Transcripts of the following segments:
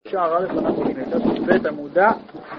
שער א' אנחנו בית המודע,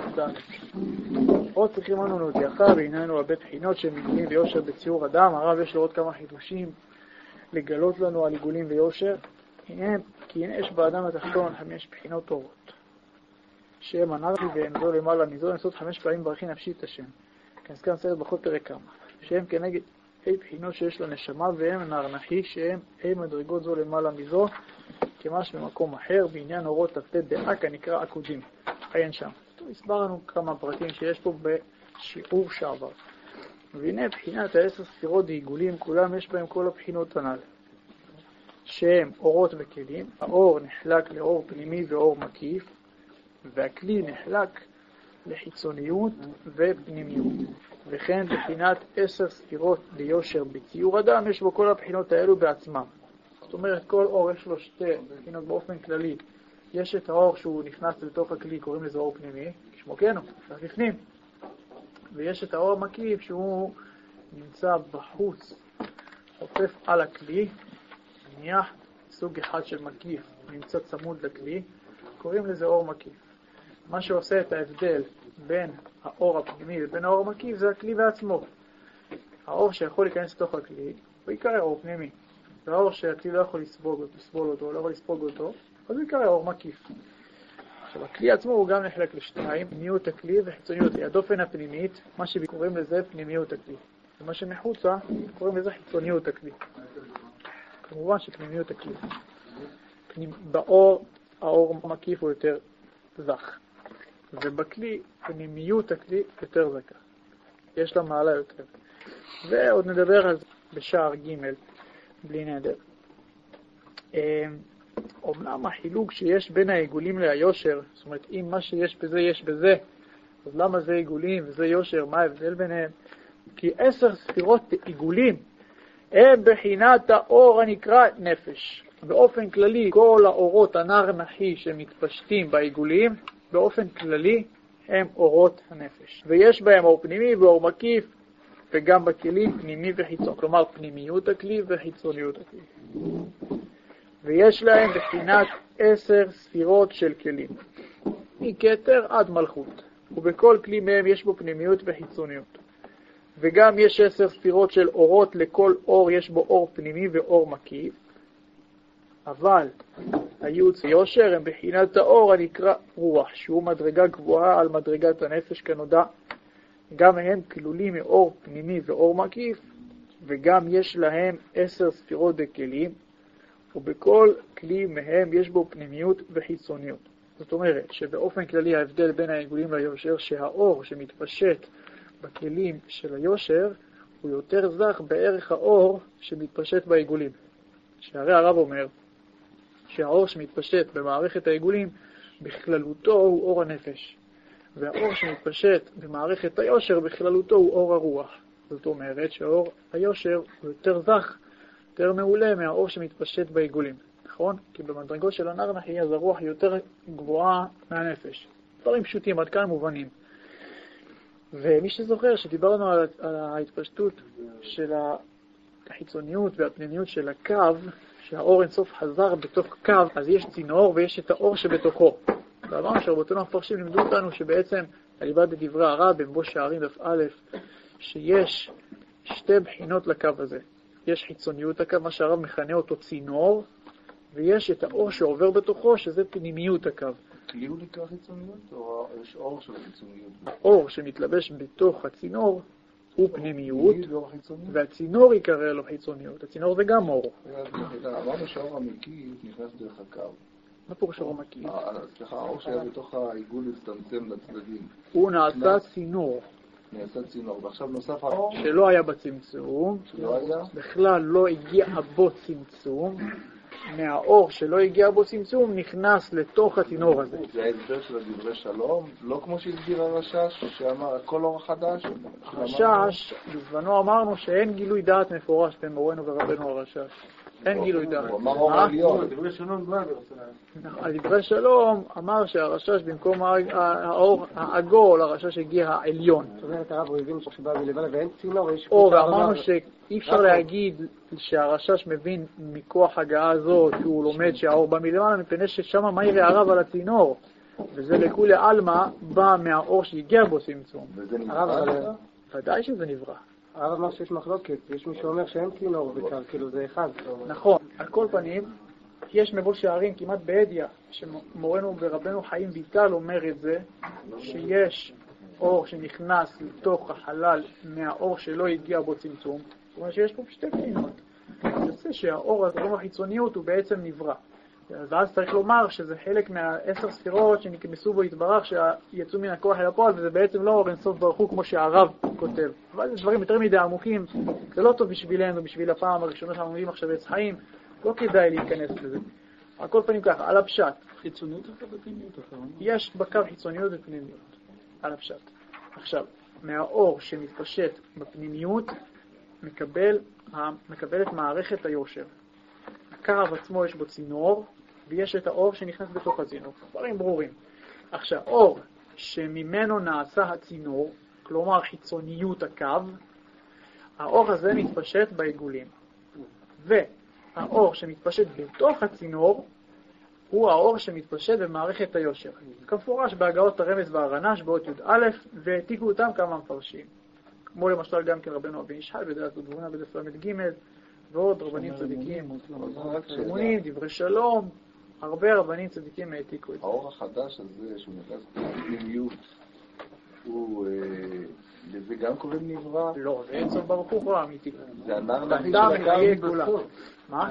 עוד צריכים אנו להודיעך בעינינו הרבה בחינות של עיגולים ויושר בציור אדם. הרב יש לו עוד כמה חידושים לגלות לנו על עיגולים ויושר. כי הנה יש באדם התחתון 5 בחינות אורות, שהם אנרכי והם זו למעלה מזו, נסות 5 פעמים ברכי נפשי את השם. כנסכן סרט בכל פרק כמה. שהם כנגד בחינות שיש לנשמה, והם אנרכי שהם מדרגות זו למעלה מזו, כמש במקום אחר, בעניין אורות תפתת דעה, כנקרא עקודים. עיין שם. הסברנו כמה פרטים שיש פה בשיעור שעבר. והנה בחינת 10 ספירות ועיגולים, כולם יש בהם כל הבחינות הנ"ל, שהם אורות וכלים. האור נחלק לאור פנימי ואור מקיף, והכלי נחלק לחיצוניות ופנימיות. וכן בחינת 10 ספירות ליושר בציור אדם, יש בו כל הבחינות האלו בעצמם. זאת אומרת, כל אור יש לו 2 בחינות באופן כללי. יש את האור שהוא נכנס לתוך הכלי, קוראים לזה אור פנימי, כשמו כן הוא, בפנים. ויש את האור המקיף שהוא נמצא בחוץ, חופף על הכלי, נהיה סוג אחד של מקיף, נמצא צמוד לכלי, קוראים לזה אור מקיף. מה שעושה את ההבדל בין האור הפנימי ובין האור המקיף זה הכלי בעצמו. האור שיכול להיכנס לתוך הכלי הוא יקרא אור פנימי. והאור שהכלי לא יכול לספוג אותו, לא יכול לספוג אותו, אז הוא יקרא אור מקיף. עכשיו, הכלי עצמו הוא גם נחלק לשתיים, פנימיות הכלי וחיצוניות. הדופן הפנימית, מה שקוראים לזה פנימיות הכלי. ומה שמחוצה, קוראים לזה חיצוניות הכלי. כמובן שפנימיות הכלי. באור, האור המקיף הוא יותר זך. ובכלי, פנימיות הכלי יותר זכה. יש לה מעלה יותר. ועוד נדבר על זה בשער ג' בלי נדר. אומנם החילוק שיש בין העיגולים ליושר, זאת אומרת, אם מה שיש בזה יש בזה, אז למה זה עיגולים וזה יושר? מה ההבדל ביניהם? כי 10 ספירות עיגולים הם בחינת האור הנקרא נפש. באופן כללי, כל האורות הנר נחי שמתפשטים בעיגולים, באופן כללי הם אורות הנפש. ויש בהם אור פנימי ואור מקיף, וגם בכלים פנימי וחיצון, כלומר פנימיות הכלי וחיצוניות הכלי. ויש להם בחינת 10 ספירות של כלים, מכתר עד מלכות, ובכל כלי מהם יש בו פנימיות וחיצוניות. וגם יש 10 ספירות של אורות, לכל אור יש בו אור פנימי ואור מקיף, אבל הייעוץ ויושר הם בחינת האור הנקרא רוח, שהוא מדרגה גבוהה על מדרגת הנפש כנודע. גם הם כלולים מאור פנימי ואור מקיף, וגם יש להם 10 ספירות בכלים, ובכל כלי מהם יש בו פנימיות וחיצוניות. זאת אומרת שבאופן כללי ההבדל בין העיגולים ליושר, שהאור שמתפשט בכלים של היושר הוא יותר זך בערך האור שמתפשט בעיגולים. שהרי הרב אומר שהאור שמתפשט במערכת העיגולים בכללותו הוא אור הנפש, והאור שמתפשט במערכת היושר בכללותו הוא אור הרוח. זאת אומרת שאור היושר הוא יותר זך, יותר מעולה מהאור שמתפשט בעיגולים. נכון? כי במדרגות של הנר נחי אז הרוח היא יותר גבוהה מהנפש. דברים פשוטים, עד כאן מובנים. ומי שזוכר שדיברנו על ההתפשטות של החיצוניות והפנימיות של הקו, שהאור אינסוף חזר בתוך קו, אז יש צינור ויש את האור שבתוכו. ואמרנו שרבותינו המפרשים לימדו אותנו שבעצם, הליבד בדברי הרב בבו שערים דף א', שיש 2 בחינות לקו הזה. יש חיצוניות הקו, מה שהרב מכנה אותו צינור, ויש את האור שעובר בתוכו, שזה פנימיות הקו. כלי הוא נקרא חיצוניות, או יש אור של חיצוניות? האור שמתלבש בתוך הצינור הוא פנימיות, והצינור יקרא לו חיצוניות. הצינור זה גם אור. אמרנו שהאור המקיף נכנס דרך הקו. מה פירוש האור המקיף? סליחה, האור שהיה בתוך העיגול הצטמצם לצדדים. הוא נעשה צינור. נעשה צינור, ועכשיו נוסף האור שלא היה בצמצום, בכלל לא הגיע בו צמצום, מהאור שלא הגיע בו צמצום נכנס לתוך הצינור הזה. זה ההסבר של הדברי שלום, לא כמו שהסביר הרשש, שאמר הכל אור חדש. הרשש, בזמנו אמרנו שאין גילוי דעת מפורש בין מורנו ורבנו הרשש. אין גילוי דעת. הוא אמר אור עליון. על דברי שלום אמר שהרשש במקום האור העגול, הרשש הגיע העליון. זאת אומרת, הרב הוא הבין שבא מלמעלה ואין צינור, יש... ואמרנו שאי אפשר להגיד שהרשש מבין מכוח הגעה הזאת שהוא לומד שהאור בא מלמעלה, מפני ששם מהיר הרב על הצינור, וזה לכולי עלמא בא מהאור שהגיע בו צמצום. וזה נברא? ודאי שזה נברא. הרב אמר שיש מחלוקת, יש מי שאומר שאין צינור בכלל, כאילו זה אחד. נכון, על כל פנים, יש מבוא שערים כמעט בעדיה, שמורנו ורבנו חיים ויטל אומר את זה, שיש אור שנכנס לתוך החלל מהאור שלא הגיע בו צמצום, זאת אומרת שיש פה שתי פנינות. יוצא שהאור החיצוניות הוא בעצם נברא. ואז צריך לומר שזה חלק מה10 ספירות שנכנסו בו יתברך שיצאו מן הכוח אל הפועל, וזה בעצם לא אור אינסוף ברוך הוא כמו שהרב כותב. אבל זה דברים יותר מדי עמוקים, זה לא טוב בשבילנו, בשביל הפעם הראשונה שאנחנו לומדים עכשיו עץ חיים, לא כדאי להיכנס לזה. על כל פנים ככה, על הפשט. חיצוניות ופנימיות. יש בקו חיצוניות ופנימיות, על הפשט. עכשיו, מהאור שמתפשט בפנימיות מקבל את מערכת היושר. הקרב עצמו יש בו צינור, ויש את האור שנכנס בתוך הצינור. דברים ברורים. עכשיו, אור שממנו נעשה הצינור, כלומר חיצוניות הקו, האור הזה מתפשט בעיגולים. והאור שמתפשט בתוך הצינור, הוא האור שמתפשט במערכת היושר. כמפורש בהגאות הרמז והרנש באות י"א, והעתיקו אותם כמה מפרשים. כמו למשל גם כן רבנו אבי ישחל בדעת ודבונה בדף ל"ג, ועוד רבנים צדיקים, אמונים, דברי שלום, הרבה רבנים צדיקים העתיקו את זה. האור החדש הזה שהוא נכנס בפנימיות, הוא לזה גם קוראים נברא? לא, זה אין סוף ברוך הוא האמיתי. זה הנר נביא תחתם של ונהיה הקו כולה. בסוף. מה?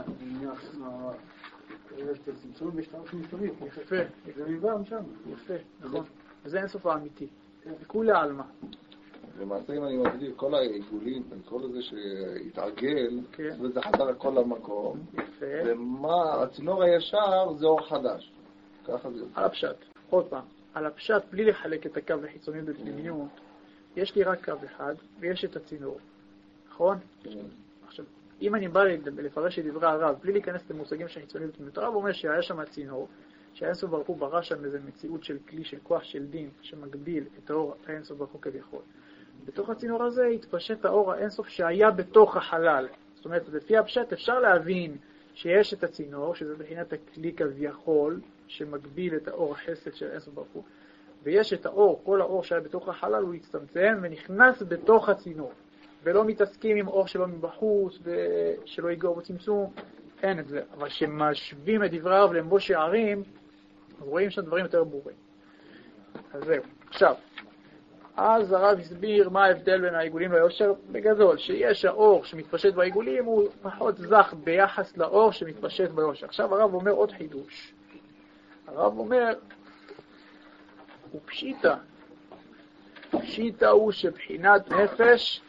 זה צמצום בשטר חיצונית. יפה. זה נברא שם. יפה, נכון. וזה אין סוף האמיתי. כולי עלמא. למעשה אם אני מגדיר כל העיגולים, כל זה שהתעגל, כן. וזה חזר הכל למקום, יפה. ומה, הצינור הישר זה אור חדש. ככה זה. על הפשט. עוד פעם. על הפשט, בלי לחלק את הקו לחיצוניות בפנימיות, יש לי רק קו אחד, ויש את הצינור. נכון? עכשיו, אם אני בא לפרש את דברי הרב, בלי להיכנס למושגים של חיצוניות בפנימיות, הרב אומר שהיה שם הצינור, שהאינסוף ברוך הוא ברא שם איזו מציאות של כלי, של כוח של דין, שמגביל את האור האינסוף ברוך הוא כביכול. בתוך הצינור הזה התפשט האור האינסוף שהיה בתוך החלל. זאת אומרת, לפי הפשט אפשר להבין שיש את הצינור, שזה בחינת הכלי כביכול, שמגביל את האור החסד של האינסוף ברוך הוא. ויש את האור, כל האור שהיה בתוך החלל הוא הצטמצם ונכנס בתוך הצינור. ולא מתעסקים עם אור שלו מבחוץ ושלא ייגור בצמצום, אין את זה. אבל כשמשווים את דברי הרב למבוא שערים, אז רואים שם דברים יותר ברורים. אז זהו. עכשיו, אז הרב הסביר מה ההבדל בין העיגולים ליושר בגדול, שיש האור שמתפשט בעיגולים הוא פחות זך ביחס לאור שמתפשט ביושר. עכשיו הרב אומר עוד חידוש. הרב אומר, הוא פשיטה. פשיטה הוא שבחינת נפש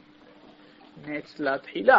נאצלה תחילה,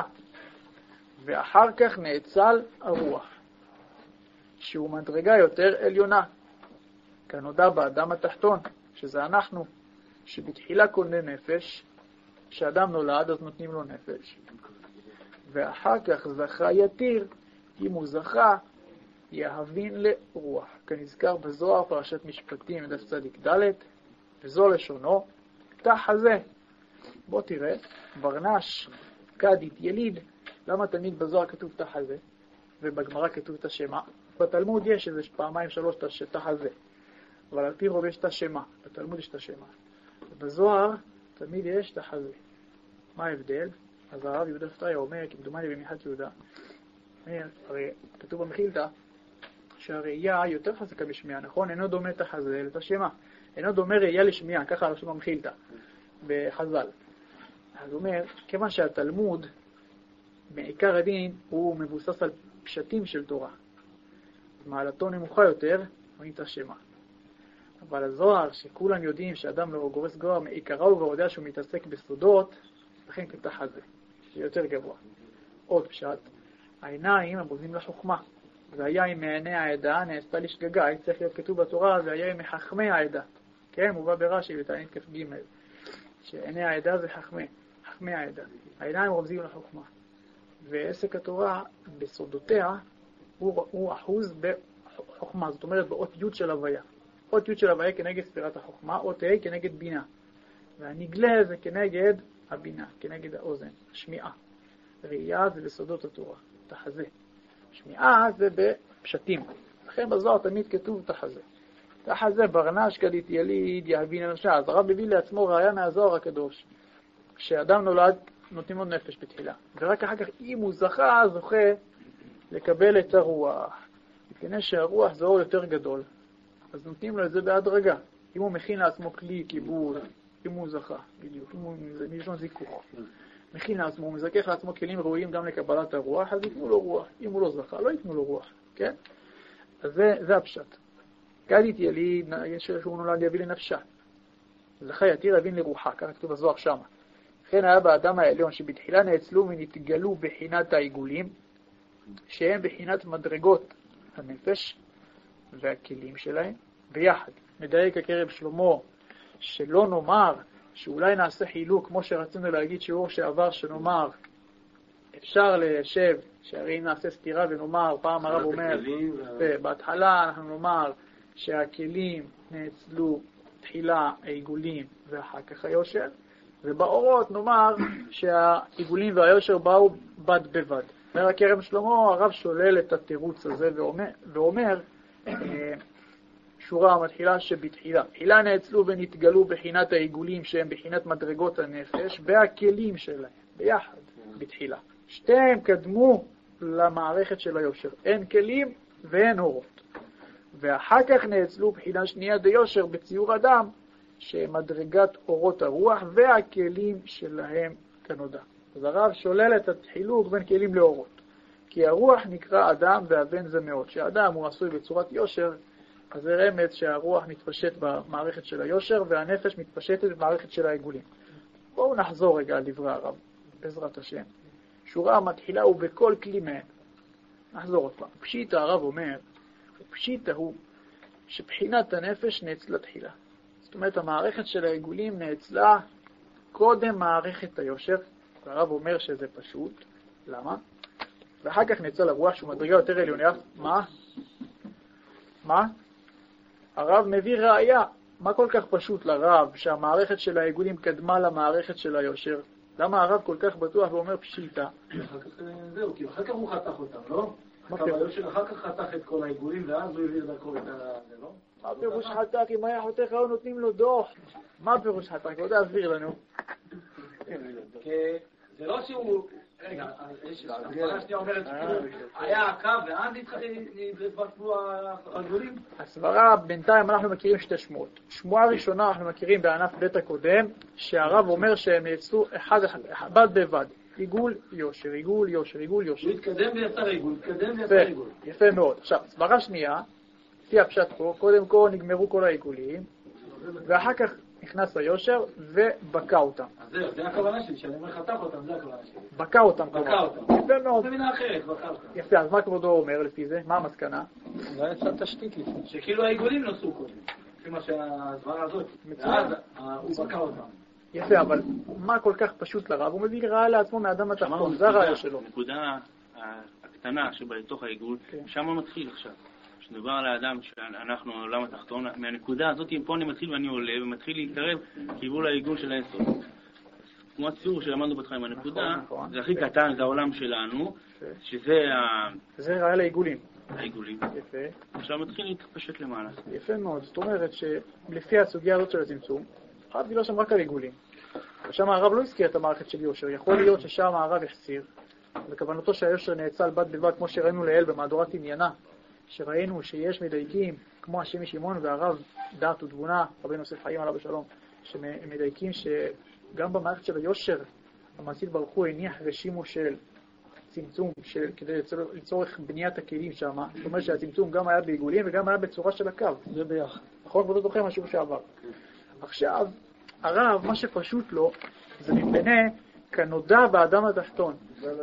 ואחר כך נאצל הרוח, שהוא מדרגה יותר עליונה, כנודע באדם התחתון, שזה אנחנו, שבתחילה קונה נפש, כשאדם נולד אז נותנים לו נפש, ואחר כך זכה יתיר, אם הוא זכה, יהבין לרוח, כנזכר בזוהר פרשת משפטים דף צדיק ד', וזו לשונו, תח הזה. בוא תראה, ברנש, קדית, יליד, למה תמיד בזוהר כתוב תח הזה, ובגמרא כתוב את השמה? בתלמוד יש איזה פעמיים שלוש תח הזה, אבל על פי רוב יש את השמה, בתלמוד יש את השמה. ובזוהר תמיד יש תח הזה. מה ההבדל? אז הרב יהודה פתיה אומר, כמדומני במחת יהודה, הרי כתוב במחילתא, שהראייה יותר חזקה משמיעה, נכון? אינו דומה תח הזה לתשמה. אינו דומה ראייה לשמיעה, ככה רשום במחילתא, בחז"ל. אז הוא אומר, כיוון שהתלמוד, בעיקר הדין, הוא מבוסס על פשטים של תורה. מעלתו נמוכה יותר, רואים את השמה. אבל הזוהר, שכולם יודעים שאדם לא גורס גוהר, מעיקרה הוא כבר יודע שהוא מתעסק בסודות, לכן כתח הזה, זה יותר גבוה. עוד פשט, העיניים הם בוזים לחוכמה. והיה עם מעיני העדה, נעשתה לשגגה, היה צריך להיות כתוב בתורה, והיה עם חכמי העדה. כן, מובא ברש"י בתענית כ"ג, שעיני העדה זה חכמי העדה. העיניים רומזים לחוכמה. ועסק התורה בסודותיה הוא אחוז בחוכמה, זאת אומרת באות י' של הוויה. אות י' של הוויה כנגד ספירת החוכמה, אות ה' כנגד בינה. והנגלה זה כנגד הבינה, כנגד האוזן, שמיעה. ראייה זה בסודות התורה, תחזה. שמיעה זה בפשטים. לכן בזוהר תמיד כתוב תחזה. תחזה ברנש כדית יליד יהבין אנשה. אז הרב הביא לעצמו ראיה מהזוהר הקדוש. כשאדם נולד נותנים לו נפש בתחילה. ורק אחר כך אם הוא זוכה לקבל את הרוח. מפני שהרוח זה אור יותר גדול. אז נותנים לו את זה בהדרגה. אם הוא מכין לעצמו כלי קיבול, אם הוא זכה, בדיוק, אם הוא מלשון זיכוך. מכין לעצמו, הוא מזכך לעצמו כלים ראויים גם לקבלת הרוח, אז ייתנו לו רוח. אם הוא לא זכה, לא ייתנו לו רוח, כן? אז זה הפשט. כדית יליד, שהוא נולד יביא לנפשה. זכה יתיר יבין לרוחה, כך כתוב בזוהר שמה. לכן היה באדם העליון שבתחילה נאצלו ונתגלו בחינת העיגולים, שהם בחינת מדרגות הנפש והכלים שלהם ביחד. מדייק הקרב שלמה שלא נאמר שאולי נעשה חילוק כמו שרצינו להגיד שיעור שעבר, שנאמר אפשר ליישב שהרי נעשה סתירה ונאמר, פעם הרב אומר בהתחלה אנחנו נאמר שהכלים נאצלו תחילה העיגולים ואחר כך היושר, ובאורות נאמר שהעיגולים והיושר באו בד בבד. אומר הכרם שלמה, הרב שולל את התירוץ הזה ואומר שורה המתחילה שבתחילה. תחילה נאצלו ונתגלו בחינת העיגולים שהם בחינת מדרגות הנפש והכלים שלהם, ביחד, בתחילה. שתיהם קדמו למערכת של היושר. אין כלים ואין אורות. ואחר כך נאצלו בחינה שנייה דיושר בציור אדם, שמדרגת אורות הרוח והכלים שלהם כנודע. אז הרב שולל את החילוק בין כלים לאורות. כי הרוח נקרא אדם והבן זה מאוד. שהאדם הוא עשוי בצורת יושר, אז זה רמז שהרוח מתפשט במערכת של היושר והנפש מתפשטת במערכת של העיגולים. בואו נחזור רגע על דברי הרב, בעזרת השם. שורה המתחילה הוא בכל כלי מהם. נחזור עוד פעם. פשיטה הרב אומר, פשיטה הוא שבחינת הנפש נאצלה תחילה. זאת אומרת, המערכת של העיגולים נאצלה קודם מערכת היושר, והרב אומר שזה פשוט. למה? ואחר כך נאצלה לרוח שהוא מדרגה יותר עליונה. מה? הרב מביא ראיה. מה כל כך פשוט לרב שהמערכת של העיגולים קדמה למערכת של היושר? למה הרב כל כך בטוח ואומר פשיטה? זהו, כי אחר כך הוא חתך אותם, לא? היושר אחר כך חתך את כל העיגולים ואז הוא הביא לדרכו את זה, לא? מה פירוש חתך? אם היה חותך היו נותנים לו דוח. מה פירוש חתך? אתה יודע להסביר לנו. זה לא שהוא... רגע, הסברה שנייה אומרת היה הקו ואז התבטלו העיגולים? הסברה, בינתיים אנחנו מכירים שתי שמועות. שמועה ראשונה אנחנו מכירים בענף בית הקודם, שהרב אומר שהם יצאו בד בבד. עיגול, יושר, עיגול, יושר, עיגול, יושר. הוא התקדם ויצר עיגול, התקדם ויצר עיגול. יפה מאוד. עכשיו, סברה שנייה, לפי הפשט פה, קודם כל נגמרו כל העיגולים, ואחר כך נכנס היושר ובקע אותם. אז זהו, זה הכוונה שלי, שאני אומר חתך אותם, זה הכוונה שלי. בקע אותם. בקע אותם. יפה מאוד. זה מילה אחרת, בקע אותם. יפה, אז מה כבודו אומר לפי זה? מה המסקנה? לא יצא תשתית לפני. שכאילו העיגולים נוסעו קודם. לפי מה שהסברה הזאת. ואז הוא בקע אותם. יפה, אבל מה כל כך פשוט לרב? הוא מביא רעה לעצמו מאדם התחתון, זה הרעיה שלו. הנקודה הקטנה שבתוך העיגול, שם מתחיל עכשיו. כשנדבר על האדם שאנחנו העולם התחתון, מהנקודה הזאת, פה אני מתחיל ואני עולה ומתחיל להתקרב כיוון העיגול של האינסוף. כמו הציור שלמדנו בתחיים, הנקודה, זה הכי קטן, זה העולם שלנו, שזה זה רעיה לעיגולים. העיגולים. יפה. עכשיו מתחיל להתפשט למעלה. יפה מאוד, זאת אומרת שלפי הסוגיה הזאת של הצמצום, הרב דיבר שם רק על עיגולים. ושם הרב לא הזכיר את המערכת של יושר. יכול להיות ששם הרב החסיר, וכוונתו שהיושר נאצל בד בבד, כמו שראינו לאל במהדורת עניינה, שראינו שיש מדייקים, כמו השם משמעון והרב דעת ותבונה, רבי נוסף חיים עליו בשלום, שמדייקים שגם במערכת של היושר, המעשית ברוך הוא הניח רשימו של צמצום, כדי לצורך בניית הכלים שם. זאת אומרת שהצמצום גם היה בעיגולים וגם היה בצורה של הקו. זה ביחד. נכון? כבודו זוכר משהו שעבר. עכשיו, הרב, מה שפשוט לו, זה מפני כנודע באדם התחתון.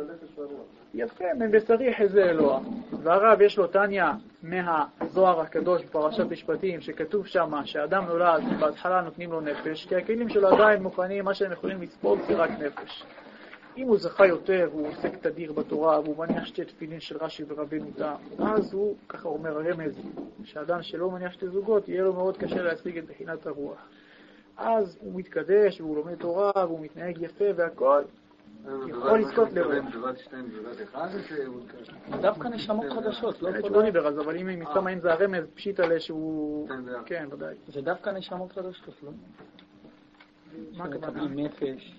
יפה, מבשרי חזה אלוה. והרב יש לו תניה מהזוהר הקדוש בפרשת משפטים, שכתוב שם שהאדם נולד, בהתחלה נותנים לו נפש, כי הכלים שלו עדיין מוכנים, מה שהם יכולים לספור זה רק נפש. אם הוא זכה יותר, הוא עוסק תדיר בתורה, והוא מניח שתי תפילין של רש"י ורבנו תם, אז הוא, ככה אומר הרמז, שאדם שלא מניח שתי זוגות, יהיה לו מאוד קשה להשיג את בחינת הרוח. אז הוא מתקדש, והוא לומד תורה, והוא מתנהג יפה והכל, יכול לזכות לרוח. דווקא נשמות חדשות, לא לא דיבר אז, אבל אם מסתם אין זה הרמז, פשיט עליה שהוא... כן, ודאי. זה דווקא נשמות חדשות, לא? מה הכוונה? עם נפש,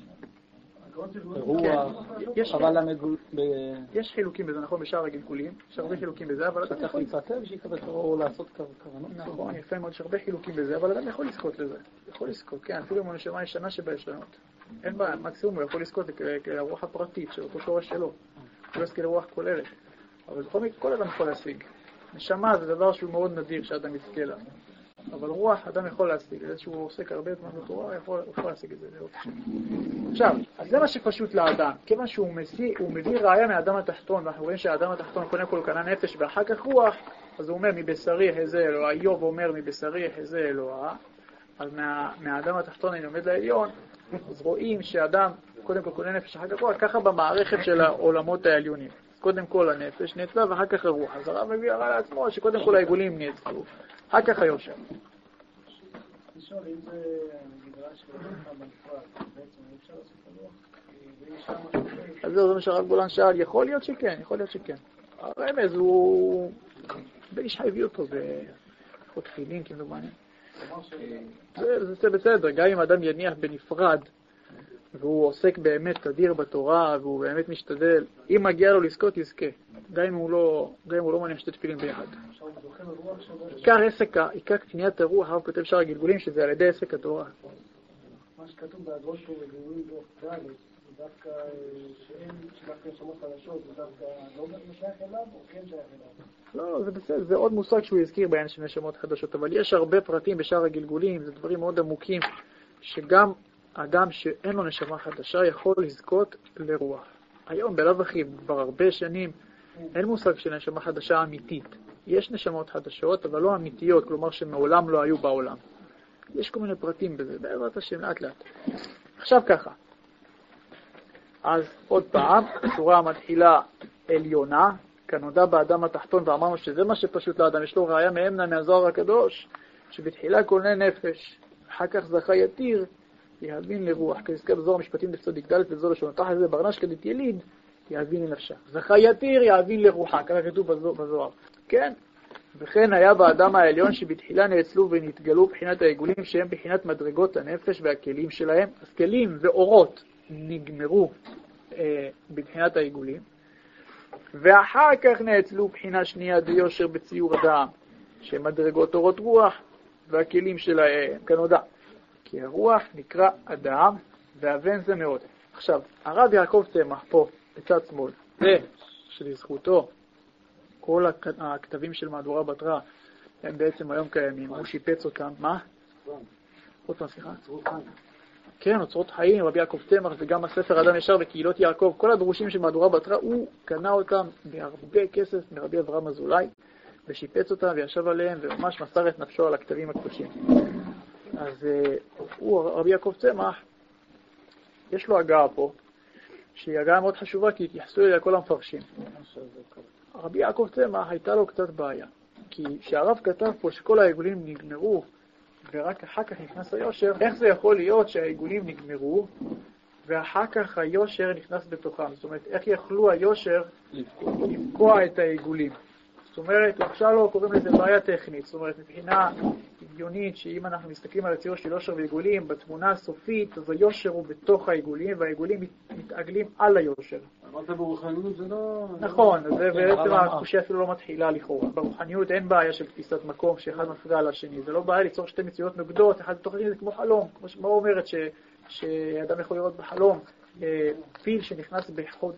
רוח, אבל המגול... יש חילוקים בזה, נכון, בשאר הגלגולים, יש הרבה חילוקים בזה, אבל אתה צריך יכול... להתפטר שיקבל או לעשות כוונות. נכון, יפה מאוד, יש הרבה חילוקים בזה, אבל אדם יכול לזכות לזה. יכול לזכות, כן, אפילו אם הנשמה ישנה שבישנות. אין בעיה, מקסימום הוא יכול לזכות לרוח הפרטית של אותו שורש שלו. הוא לא יזכה לרוח כוללת. אבל בכל מקרה, כל אדם יכול להשיג. נשמה זה דבר שהוא מאוד נדיר שאדם יזכה לה. אבל רוח אדם יכול להשיג. זה שהוא עוסק הרבה זמן בתורה, הוא יכול להשיג את זה. עכשיו, אז זה מה שפשוט לאדם. כיוון שהוא מביא ראיה מהאדם התחתון, ואנחנו רואים שהאדם התחתון קודם כל קנה נפש ואחר כך רוח, אז הוא אומר מבשרי הזה אלוה. איוב אומר מבשרי הזה אלוה. אז מהאדם התחתון אני לומד לעליון, אז רואים שאדם קודם כל קונה נפש אחר כך רוח, ככה במערכת של העולמות העליונים. קודם כל הנפש נאצלה ואחר כך הרוח. אז הרב מביא הרע לעצמו שקודם כל העיגולים נאצלו, אחר כך היושר. לשאול אם זה מדרש שלך בנפרד, בעצם אי אפשר לעשות הלוח? אז זה מה שהרב גולן שאל, יכול להיות שכן, יכול להיות שכן. הרמז הוא... באיש הביא אותו בחוד חילין כמדומני. זה בסדר, גם אם אדם יניח בנפרד והוא עוסק באמת תדיר בתורה והוא באמת משתדל, אם מגיע לו לזכות יזכה, גם אם הוא לא מניח שתי תפילין ביחד. עיקר קניית הרוח, הרב כותב שאר הגלגולים שזה על ידי עסק התורה. מה שכתוב בהדרוש הוא בגאורים דוח ד' זה דווקא שדווקא נשמות חדשות, זה דווקא לא שייך אליו או כן שייך אליו? לא, זה בסדר, זה עוד מושג שהוא הזכיר בעניין של נשמות חדשות, אבל יש הרבה פרטים בשאר הגלגולים, זה דברים מאוד עמוקים, שגם אדם שאין לו נשמה חדשה יכול לזכות לרוח. היום בלב אחי, כבר הרבה שנים, אין מושג של נשמה חדשה אמיתית. יש נשמות חדשות, אבל לא אמיתיות, כלומר שמעולם לא היו בעולם. יש כל מיני פרטים בזה, בעזרת השם לאט לאט. עכשיו ככה. אז עוד פעם, השורה המתחילה עליונה, כנודע באדם התחתון, ואמרנו שזה מה שפשוט לאדם, יש לו ראיה מאמנה מהזוהר הקדוש, שבתחילה קונה נפש, אחר כך זכה יתיר, יהבין לרוח, כזכר בזוהר המשפטים דצדיק ד' וזו לשון, תחת זה ברנש כדת יליד, יהבין לנפשה. זכה יתיר, יהבין לרוחה, ככה כתוב בזוהר. כן? וכן היה באדם העליון שבתחילה נאצלו ונתגלו בחינת העיגולים שהם בחינת מדרגות הנפש והכלים שלהם. אז כלים ואורות נגמרו בבחינת העיגולים. ואחר כך נאצלו בחינה שנייה דיושר בציור אדם, שמדרגות אורות רוח והכלים שלהם כנודע. כי הרוח נקרא אדם והבן זה מאוד. עכשיו, הרב יעקב צמח פה בצד שמאל, זה שלזכותו כל הכתבים של מהדורה בתרא הם בעצם היום קיימים, הוא שיפץ אותם, מה? עוד פעם, סליחה? כן, אוצרות חיים, רבי יעקב צמח, זה גם הספר אדם ישר וקהילות יעקב, כל הדרושים של מהדורה בתרא, הוא קנה אותם בהרבה כסף מרבי אברהם אזולאי, ושיפץ אותם וישב עליהם, וממש מסר את נפשו על הכתבים הקדושים. אז הוא, רבי יעקב צמח, יש לו הגעה פה, שהיא הגעה מאוד חשובה, כי התייחסו אליה כל המפרשים. רבי יעקב צמח הייתה לו קצת בעיה, כי שהרב כתב פה שכל העיגולים נגמרו, ורק אחר כך נכנס היושר, איך זה יכול להיות שהעיגולים נגמרו, ואחר כך היושר נכנס בתוכם? זאת אומרת, איך יכלו היושר לפקוע את העיגולים? זאת אומרת, עכשיו לא קוראים לזה בעיה טכנית, זאת אומרת, מבחינה הגיונית, שאם אנחנו מסתכלים על הציור של יושר ועיגולים, בתמונה הסופית, אז היושר הוא בתוך העיגולים, והעיגולים מתעגלים על היושר. אמרת ברוחניות זה לא... נכון, זה בעצם הקושי אפילו לא מתחילה לכאורה. ברוחניות אין בעיה של תפיסת מקום שאחד מפריע לשני, זה לא בעיה ליצור שתי מציאות נוגדות, אחד בתוך השני זה כמו חלום, כמו שמה אומרת שאדם יכול לראות בחלום, פיל שנכנס בחוד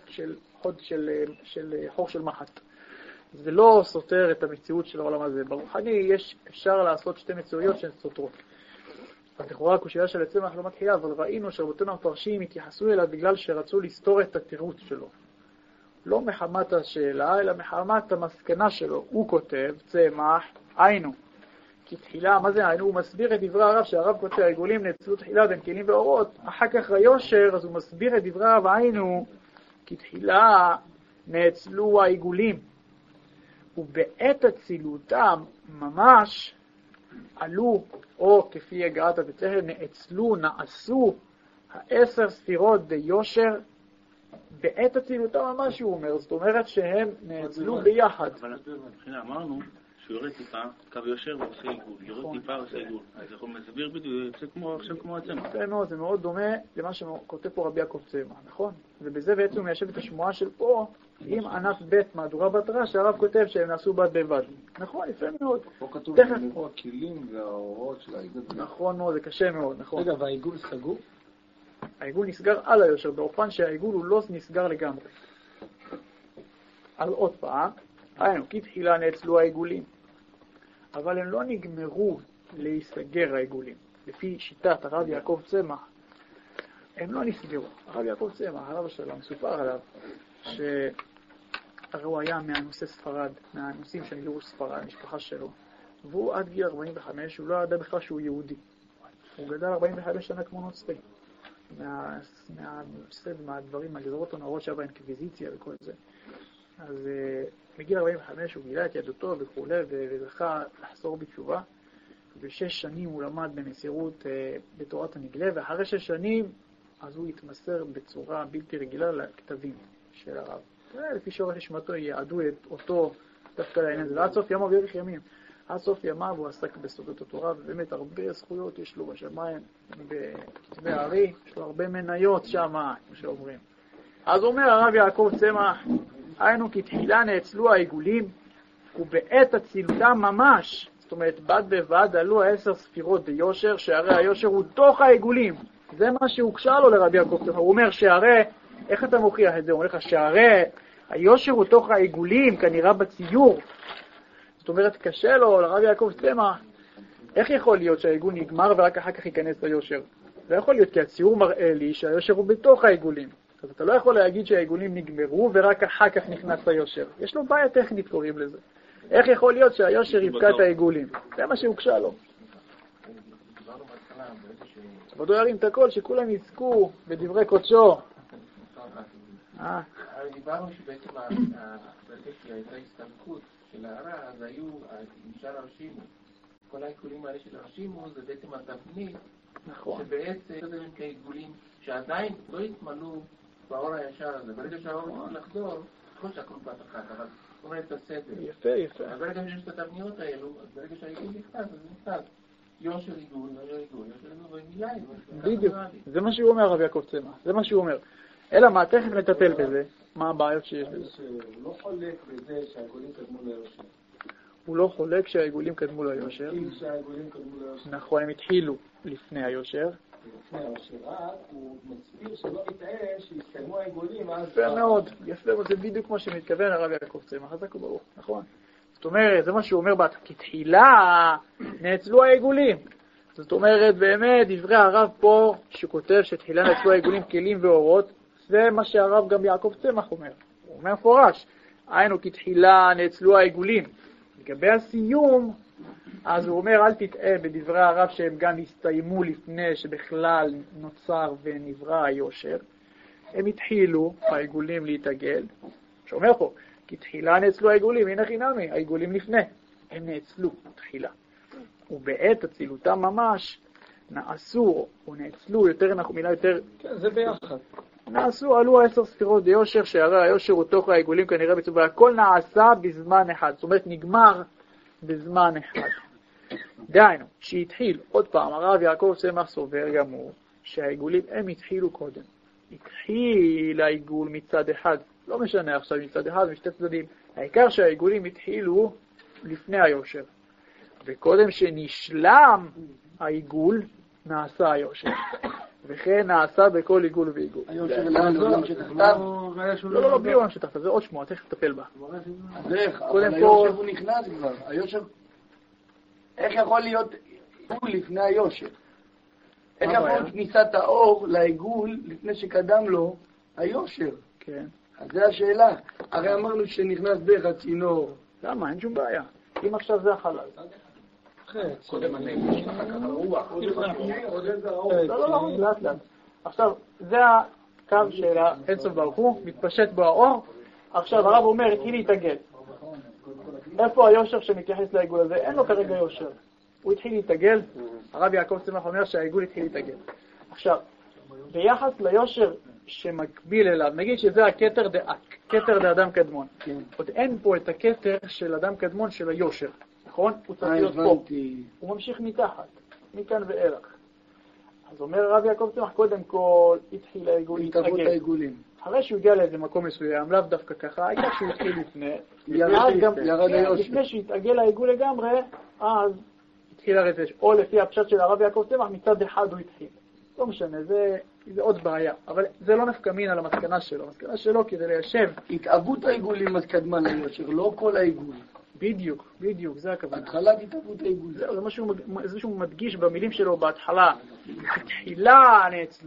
של חור של מחט. זה לא סותר את המציאות של העולם הזה. ברוחני אפשר לעשות שתי מציאויות שהן סותרות. אז לכאורה הקושייה של צמח לא מתחילה, אבל ראינו שרבותינו המפרשים התייחסו אליו בגלל שרצו לסתור את התירוץ שלו. לא מחמת השאלה, אלא מחמת המסקנה שלו. הוא כותב, צמח, היינו, תחילה, מה זה? הוא מסביר את דברי הרב, שהרב כותב העיגולים נאצלו תחילה בין כלים ואורות, אחר כך היושר, אז הוא מסביר את דברי הרב, היינו, כי תחילה נאצלו העיגולים, ובעת הצילותם ממש עלו, או כפי הגעת הבצלחת, נאצלו, נעשו 10 ספירות ביושר, בעת הצילותם ממש הוא אומר, זאת אומרת שהם נאצלו ביחד. אבל מבחינה אמרנו שהוא יורד טיפה, קו יושר ועושה עיגול, יורד טיפה ועושה עיגול. אז אנחנו מסביר בדיוק, זה כמו הצמח. יפה מאוד, זה מאוד דומה למה שכותב פה רבי יעקב צמח, נכון? ובזה בעצם הוא מיישב את השמועה של פה, עם ענף ב' מהדורה בתרה, שהרב כותב שהם נעשו בד בבד. נכון, יפה מאוד. פה כתוב שנראו הכלים והאורות של העיגול. נכון מאוד, זה קשה מאוד, נכון. רגע, והעיגול סגור? העיגול נסגר על היושר, באופן שהעיגול הוא לא נסגר לגמרי. אז עוד פעם, היינו, כי תחילה נאצלו העיגולים, אבל הם לא נגמרו להיסגר העיגולים. לפי שיטת הרב יעקב צמח, הם לא נסגרו. הרב יעקב צמח, הרב שלום, מסופר עליו, שהרי הוא היה מהנושא ספרד, מהנושאים של גירוש ספרד, המשפחה שלו, והוא עד גיל 45, הוא לא ידע בכלל שהוא יהודי. הוא גדל 45 שנה כמו נוצרי. מהדברים, מהגזרות הנוראות שהיה באינקוויזיציה וכל זה. אז בגיל 45 הוא גילה את יהדותו וכו' וזכה לחזור בתשובה. ו6 שנים הוא למד במסירות בתורת הנגלה, ואחרי 6 שנים אז הוא התמסר בצורה בלתי רגילה לכתבים של הרב. לפי שורש נשמתו יעדו אותו דווקא לעניין הזה, ועד סוף ימיו יאריך ימים. עד סוף ימיו הוא עסק בסודות התורה, ובאמת הרבה זכויות יש לו בשמיים, בכתבי הארי, יש לו הרבה מניות שם, כמו שאומרים. אז אומר הרב יעקב צמח, היינו כי תחילה נאצלו העיגולים, ובעת הצילותם ממש, זאת אומרת, בד בבד עלו 10 ספירות ביושר, שהרי היושר הוא תוך העיגולים. זה מה שהוקשה לו לרבי יעקב צמח. הוא אומר שהרי, איך אתה מוכיח את זה? הוא אומר לך שהרי היושר הוא תוך העיגולים, כנראה בציור. זאת אומרת, קשה לו לרבי יעקב צמח, איך יכול להיות שהעיגול נגמר ורק אחר כך ייכנס ליושר? לא יכול להיות, כי הציור מראה לי שהיושר הוא בתוך העיגולים. אז אתה לא יכול להגיד שהעיגולים נגמרו ורק אחר כך נכנס ליושר. יש לו בעיה טכנית, קוראים לזה. איך יכול להיות שהיושר יבקע את העיגולים? זה מה שהוקשה לו. עבדו ירים את הכל, שכולם יזכו בדברי קודשו. דיברנו שבעצם ברגע שהייתה הסתמכות של הערה, אז היו נשאר הרשימו. כל העיגולים האלה של הרשימו זה בעצם התבנית, שבעצם הם כעיגולים שעדיין לא התמלאו באור הישר הזה. ברגע שהאור צריך לחזור, כמו שהכל פעם אחת, אבל הוא רואה את הסדר. יפה, יפה. אז ברגע שיש את התבניות האלו, אז ברגע שהעיגול נכנס, אז זה נכנס. יושר עיגול, יושר עיגול, יושר עיגול, ומיליים. בדיוק, זה מה שהוא אומר הרב יעקב צמח, זה מה שהוא אומר. אלא מה, תכף נטפל בזה, מה הבעיות שיש בזה. הוא לא חולק בזה שהעיגולים קדמו ליושר. הוא לא חולק שהעיגולים קדמו ליושר. שהעיגולים קדמו ליושר. נכון, הם התחילו לפני היושר. לפני היושר, הוא מסביר שלא יתאה שהסתיימו העיגולים אז... יפה מאוד, יפה מאוד, זה בדיוק כמו שמתכוון הרב יעקב צמח, חזק וברוך, נכון. זאת אומרת, זה מה שהוא אומר, כתחילה נאצלו העיגולים. זאת אומרת, באמת, דברי הרב פה, שכותב שתחילה נאצלו העיגולים כלים ואורות, זה מה שהרב גם יעקב צמח אומר. הוא אומר מפורש, היינו כתחילה נאצלו העיגולים. לגבי הסיום, אז הוא אומר, אל תטעה בדברי הרב שהם גם הסתיימו לפני שבכלל נוצר ונברא היושר. הם התחילו, העיגולים להתעגל. שאומר פה, כי תחילה נאצלו העיגולים, הנה חינמי, העיגולים לפני. הם נאצלו, תחילה. ובעת הצילותם ממש, נעשו, או נאצלו, יותר מילה יותר... כן, זה ביחד. נעשו, עלו 10 ספירות ביושר, שהרי היושר הוא תוך העיגולים כנראה בצורה, הכל נעשה בזמן אחד. זאת אומרת, נגמר בזמן אחד. דהיינו, שהתחיל, עוד פעם, הרב יעקב צמח סובר גם הוא, שהעיגולים הם התחילו קודם. התחיל העיגול מצד אחד, לא משנה עכשיו מצד אחד, משתי צדדים. העיקר שהעיגולים התחילו לפני היושר. וקודם שנשלם העיגול, נעשה היושר. וכן נעשה בכל עיגול ועיגול. היושר לעולם שתחתיו? לא, בלי עולם שתחתיו, זה עוד שמועה, צריך לטפל בה. אז איך? אבל היושר הוא נכנס כבר. היושר... איך יכול להיות עיגול לפני היושר? איך יכול להיות כניסת האור לעיגול לפני שקדם לו היושר? כן. אז זו השאלה. הרי אמרנו שנכנס דרך הצינור. למה? אין שום בעיה. אם עכשיו זה החלל. קודם הנפש, אחר כך הרוח. לא, לאט לאט. עכשיו, זה הקו של האינסוף ברוך הוא, מתפשט בו האור. עכשיו הרב אומר, התחיל להתעגל. איפה היושר שמתייחס לעיגול הזה? אין לו כרגע יושר. הוא התחיל להתעגל, הרב יעקב צמח אומר שהעיגול התחיל להתעגל. עכשיו, ביחס ליושר שמקביל אליו, נגיד שזה הכתר לאדם קדמון. עוד אין פה את הכתר של אדם קדמון של היושר, נכון? הוא צריך להיות פה. הוא ממשיך מתחת, מכאן ואילך. אז אומר הרב יעקב צמח, קודם כל התחיל העיגול להתעגל. אחרי שהוא הגיע לאיזה מקום מסוים, לאו דווקא ככה, הייתה שהוא התחיל ירד היושר. לפני שהתעגל העיגול לגמרי, אז התחיל הרצש. או לפי הפשט של הרב יעקב צמח, מצד אחד הוא התחיל. לא משנה, זה עוד בעיה. אבל זה לא נפקא מינה על המסקנה שלו. המסקנה שלו כדי ליישב. התאבות העיגולים קדמה ליושר, לא כל העיגול. בדיוק, זה הכוונה. התחלת התאבות העיגול. זה מה שהוא מדגיש במילים שלו בהתחלה. תחילה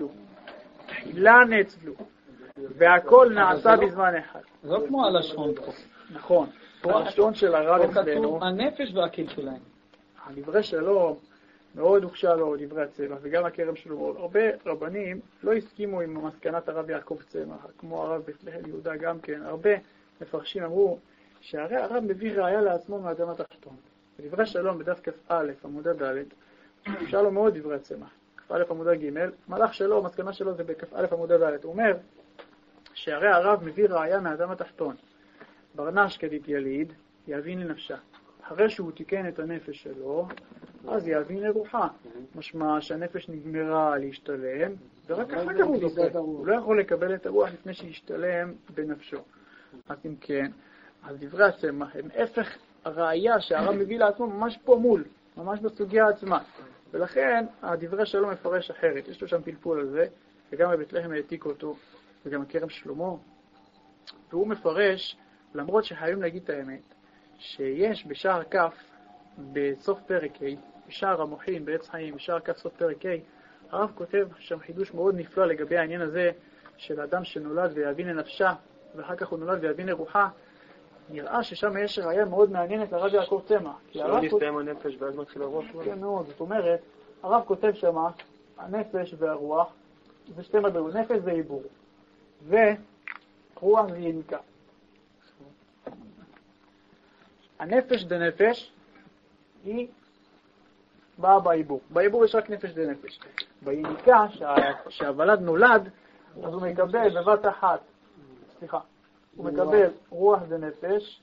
נאצלו. והכל נעשה בזמן אחד. זה לא כמו הלשון פה. נכון. פה הלשון של הרב אצלנו. הנפש והקיל שלהם. הדברי שלו מאוד הוקשה לו, דברי הצמח, וגם הכרם שלו. הרבה רבנים לא הסכימו עם מסקנת הרב יעקב צמח, כמו הרב בית יהודה גם כן. הרבה מפרשים אמרו שהרי הרב מביא ראיה לעצמו מהאדם התחתון. בדברי שלום בדף כ"א עמודה ד' הוקשה לו מאוד דברי הצמח. כ"א עמודה ג' מהלך שלו, המסקנה שלו זה בכ"א עמודה ד'. הוא אומר שהרי הרב מביא ראיה מהאדם התחתון. ברנש כדית יליד יבין לנפשה. אחרי שהוא תיקן את הנפש שלו, אז יבין לרוחה. משמע שהנפש נגמרה להשתלם, ורק אחר כך הוא דוחה. הוא לא יכול לקבל את הרוח לפני שישתלם בנפשו. אז אם כן, אז דברי הצמח הם הפך הראיה שהרב מביא לעצמו ממש פה מול, ממש בסוגיה עצמה. ולכן הדברי שלו מפרש אחרת. יש לו שם פלפול על זה, וגם בבית לחם העתיק אותו, וגם הכרם שלמה. והוא מפרש, למרות שחייבים להגיד את האמת, שיש בשער כף בסוף פרק ה', בשער המוחין, בעץ חיים, בשער כף סוף פרק ה', הרב כותב שם חידוש מאוד נפלא לגבי העניין הזה של האדם שנולד ויבין לנפשה, ואחר כך הוא נולד ויבין לרוחה. נראה ששם יש ראיה מאוד מעניינת לרב יעקב צמח. שלא נסתיים הנפש ואז מתחיל הרוח. כן מאוד, זאת אומרת, הרב כותב שם, הנפש והרוח זה שתי מדרגות, נפש זה עיבור, ורוח זה יניקה. הנפש דנפש היא באה בעיבור. בעיבור יש רק נפש דנפש. ביניקה, שהוולד נולד, אז הוא מקבל בבת אחת, הוא מקבל רוח דנפש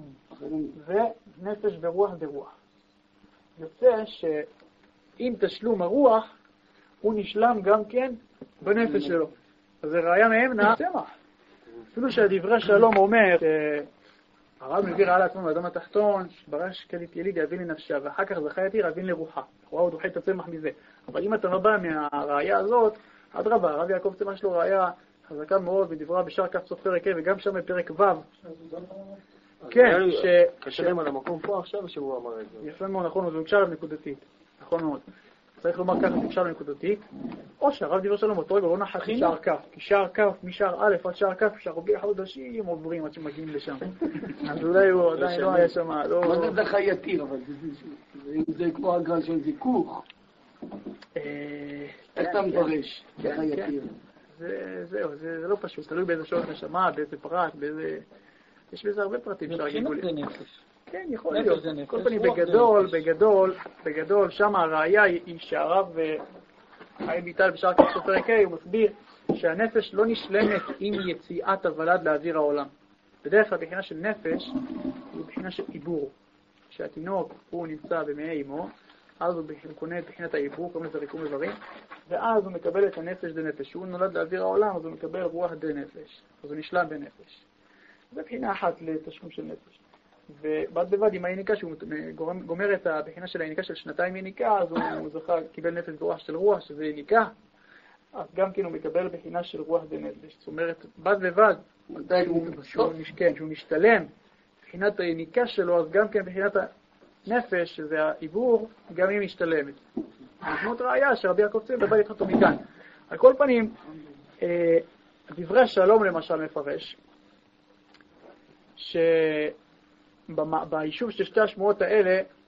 ונפש ורוח דרוח. יוצא שאם תשלום הרוח, הוא נשלם גם כן בנפש שלו. אז זה ראיה מהמנה צמח. אפילו שהדברי שלום אומר הרב מביא רעה לעצמו מהאדם התחתון, ברש כדית יליד יבין לנפשה, ואחר כך זכה יתיר יבין לרוחה. לכאורה הוא דוחה את הצמח מזה. אבל אם אתה לא בא מהראיה הזאת, אדרבה, הרב יעקב צמח יש לו ראיה חזקה מאוד, ודברה בשער כף סוף פרק ה' וגם שם בפרק ו'. כן, קשרים על המקום פה עכשיו שהוא אמר את זה. יפה מאוד, נכון, זה הוקשר נקודתית. נכון מאוד. צריך לומר ככה, הוקשר נקודתית. או שהרב דיבר שלום אותו רגע לא נחת משער כף. כי שער כף, משער א' עד שער כף, שהרבה חודשים עוברים עד שמגיעים לשם. אז אולי הוא עדיין לא היה שם. מה זה דחה יתיר, אבל זה כמו הגרל של זיכוך. אתה מפרש, דחה יתיר. זהו, זה לא פשוט, תלוי באיזה שעות נשמה, באיזה פרט, באיזה... יש בזה הרבה פרטים מבחינת זה נפש. כן, יכול להיות. כל פנים, בגדול, שם הראיה היא שהרב חיים ביטל בשער כף סוף פרק ה' הוא מסביר שהנפש לא נשלמת עם יציאת הוולד לאוויר העולם. בדרך כלל בחינה של נפש היא בחינה של עיבור. כשהתינוק הוא נמצא במעי אמו, אז הוא קונה את בחינת העיבור, קוראים לזה ריקום איברים, ואז הוא מקבל את הנפש דנפש. כשהוא נולד לאוויר העולם, אז הוא מקבל רוח דנפש. אז הוא נשלם בנפש. זו בחינה אחת לתשלום של נפש. ובד בבד עם היניקה, שהוא גומר את הבחינה של היניקה של שנתיים יניקה, אז הוא זכה, קיבל נפש ברוח של רוח, שזה יניקה, אז גם כן הוא מקבל בחינה של רוח דנפש. זאת אומרת, בד בבד, שהוא משתלם, בחינת היניקה שלו, אז גם כן בחינת הנפש, שזה העיבור, גם היא משתלמת. זאת ראיה שרבי יעקב צמח בא לקחת אותו מכאן. על כל פנים, דברי שלום למשל מפרש, שביישוב של שתי השמועות האלה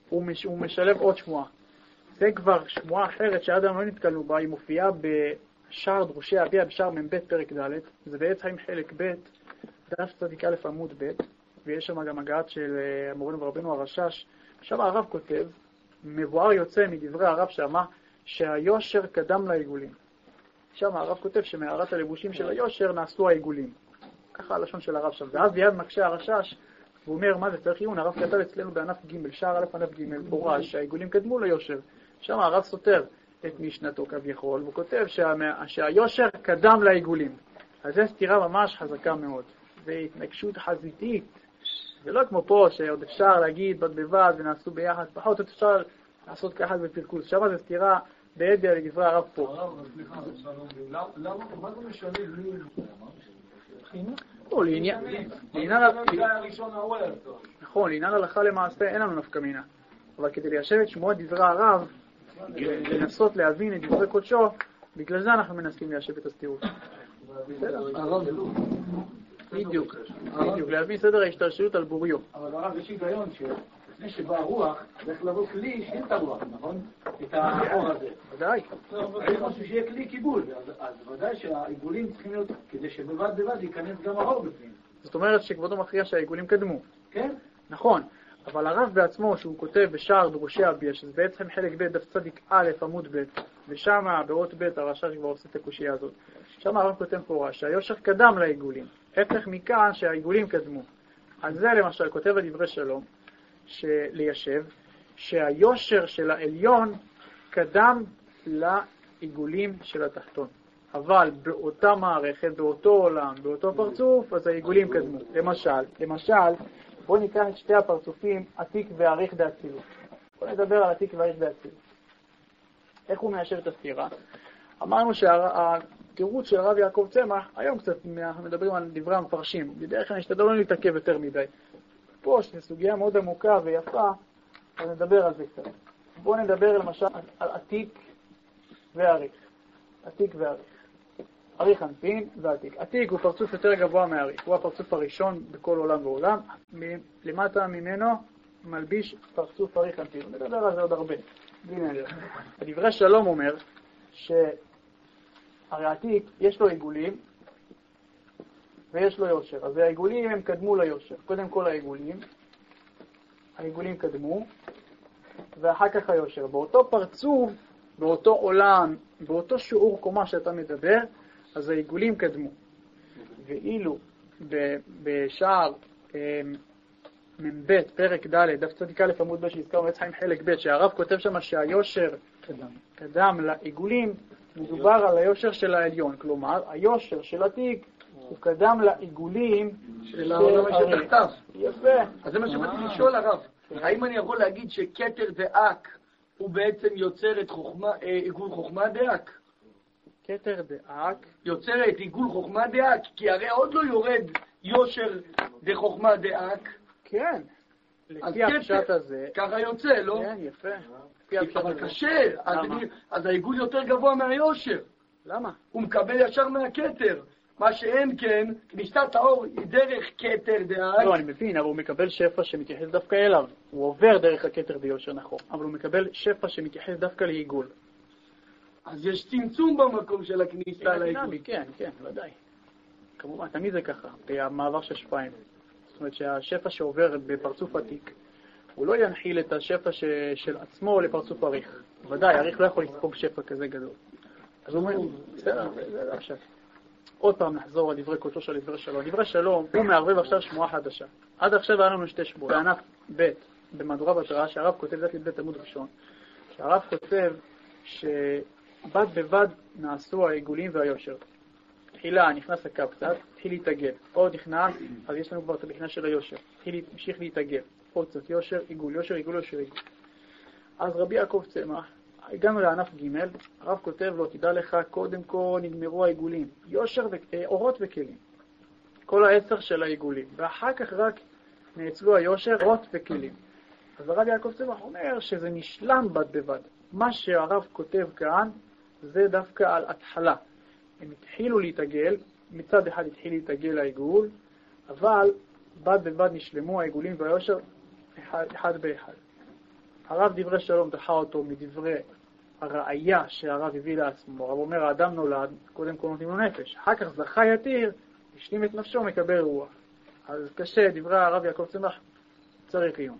הוא משלב עוד שמועה. זה כבר שמועה אחרת שעד היום לא נתקלנו בה, היא מופיעה בשער דרושי אביה, בשער מ"ב פרק ד', זה בעץ חיים חלק ב', דף צדיק א' עמוד ב', ויש שם גם הגעת של מורנו ורבנו הרשש. שם הרב כותב, מבואר יוצא מדברי הרב שמה, שהיושר קדם לעיגולים. שם הרב כותב שמערת הלבושים של היושר נעשו העיגולים. ככה הלשון של הרב שם. ואז יד מקשה הרשש, והוא אומר, מה זה צריך עיון? הרב כתב אצלנו בענף ג', שער א' ענף ג', פורש, שהעיגולים קדמו ליושר. שם הרב סותר את משנתו כביכול, והוא כותב שהיושר קדם לעיגולים. אז זו סתירה ממש חזקה מאוד. זה התנגשות חזיתית. זה לא כמו פה, שעוד אפשר להגיד בד בבד ונעשו ביחד, פחות אפשר לעשות ככה בפרקוס. שם זה סתירה בעדיה לדברי הרב פה. הרב, סליחה, מה זה משנה לי? לא, לעניין נכון, לעניין הלכה למעשה אין לנו נפקא מינה. אבל כדי ליישב את שמועות דברי הרב, לנסות להבין את דברי קודשו, בגלל זה אנחנו מנסים ליישב את הסתירות. בדיוק, להבין סדר ההשתלשלות על בוריו. אבל הרב יש היגיון שלפני שבא הרוח, צריך לבוא כלי שאין את הרוח, נכון? את האור הזה. ודאי. צריך משהו שיהיה כלי קיבול, אז ודאי שהעיגולים צריכים להיות, כדי שבבד בבד ייכנס גם האור בפנים. זאת אומרת שכבודו מכריע שהעיגולים קדמו. כן? נכון, אבל הרב בעצמו שהוא כותב בשער דרושי אביה, שזה בעצם חלק ב' דף צדיק א' עמוד ב', ושם באות ב' הרשש כבר עושה את הקושייה הזאת. שם הרב כותב פורש שהיושר קדם לעיגולים. הפך מכאן שהעיגולים קדמו. על זה למשל כותב הדברי שלום, ליישב, שהיושר של העליון קדם לעיגולים של התחתון. אבל באותה מערכת, באותו עולם, באותו פרצוף, אז העיגולים קדמו. למשל, בואו ניקח את שתי הפרצופים, עתיק ואריך באצילות. בואו נדבר על עתיק ואריך באצילות. איך הוא מיישב את הסתירה? אמרנו התירוץ של הרב יעקב צמח, היום קצת מדברים על דברי המפרשים, בדרך כלל נשתדל לא להתעכב יותר מדי. פה שזו סוגיה מאוד עמוקה ויפה, אז נדבר על זה קצת. בואו נדבר למשל על עתיק ואריך. עתיק ואריך. אריך אנפין ועתיק. עתיק הוא פרצוף יותר גבוה מאריך, הוא הפרצוף הראשון בכל עולם ועולם, למטה ממנו מלביש פרצוף אריך אנפין. נדבר על זה עוד הרבה. הדברי שלום אומר הרי עתיק יש לו עיגולים ויש לו יושר. אז העיגולים הם קדמו ליושר. קודם כל העיגולים קדמו, ואחר כך היושר. באותו פרצוף, באותו עולם, באותו שיעור קומה שאתה מדבר, אז העיגולים קדמו. ואילו בשער מ"ב פרק ד' דף צדיק א' עמוד ב' שהזכרנו עץ חיים חלק ב', שהרב כותב שם שהיושר קדם לעיגולים, מדובר על היושר של העליון, כלומר, היושר של עתיק הוא קדם לעיגולים של העולם שתחתיו. יפה. אז זה מה שבאתי לשאול הרב. האם אני יכול להגיד שכתר דאק הוא בעצם יוצר את עיגול חוכמה דאק? כתר דאק יוצר את עיגול חוכמה דאק, כי הרי עוד לא יורד יושר דחוכמה דאק. כן. לפי הפשט הזה. ככה יוצא, לא? כן, יפה. אבל קשה, אז העיגול יותר גבוה מהיושר. למה? הוא מקבל ישר מהכתר. מה שאין כן, כניסת האור היא דרך כתר דאק. לא, אני מבין, אבל הוא מקבל שפע שמתייחס דווקא אליו. הוא עובר דרך הכתר ביושר, נכון. אבל הוא מקבל שפע שמתייחס דווקא לעיגול. אז יש צמצום במקום של הכניסה לעיגול. כן, כן, ודאי. כמובן, תמיד זה ככה, במעבר של שפיים. זאת אומרת שהשפע שעובר בפרצוף עתיק, הוא לא ינחיל את השפע של עצמו לפרצוף אריך. ודאי, אריך לא יכול לספוג שפע כזה גדול. אז הוא אומר, בסדר, זה עכשיו. עוד פעם נחזור על דברי קודשו של דברי שלום. דברי שלום, הוא מערבב עכשיו שמועה חדשה. עד עכשיו היה לנו שתי שבועות. בענף ב' במהדורה בתורה, שהרב כותב, זה ב' עמוד ראשון, שהרב כותב שבד בבד נעשו העיגולים והיושר. תחילה נכנס הקו קצת, התחיל להתאגל. עוד נכנס, אז יש לנו כבר את הבחינה של היושר. המשיך להתאגל. עוד קצת יושר, עיגול, יושר, עיגול, יושר, עיגול. אז רבי יעקב צמח, הגענו לענף ג', הרב כותב לו, תדע לך, קודם כל נגמרו העיגולים. יושר, אורות וכלים. כל העצר של העיגולים. ואחר כך רק נעצלו היושר, אורות וכלים. אז הרב יעקב צמח אומר שזה נשלם בד בבד. מה שהרב כותב כאן, זה דווקא על התחלה. הם התחילו להתעגל, מצד אחד התחיל להתעגל העיגול, אבל בד בבד נשלמו העיגולים והיושר אחד באחד. הרב דברי שלום דחה אותו מדברי הראייה שהרב הביא לעצמו. הרב אומר, האדם נולד, קודם כל נותנים לו נפש, אחר כך זכה יתיר, השלים את נפשו, מקבל רוח. אז קשה, דברי הרב יעקב צמח צריך עיון.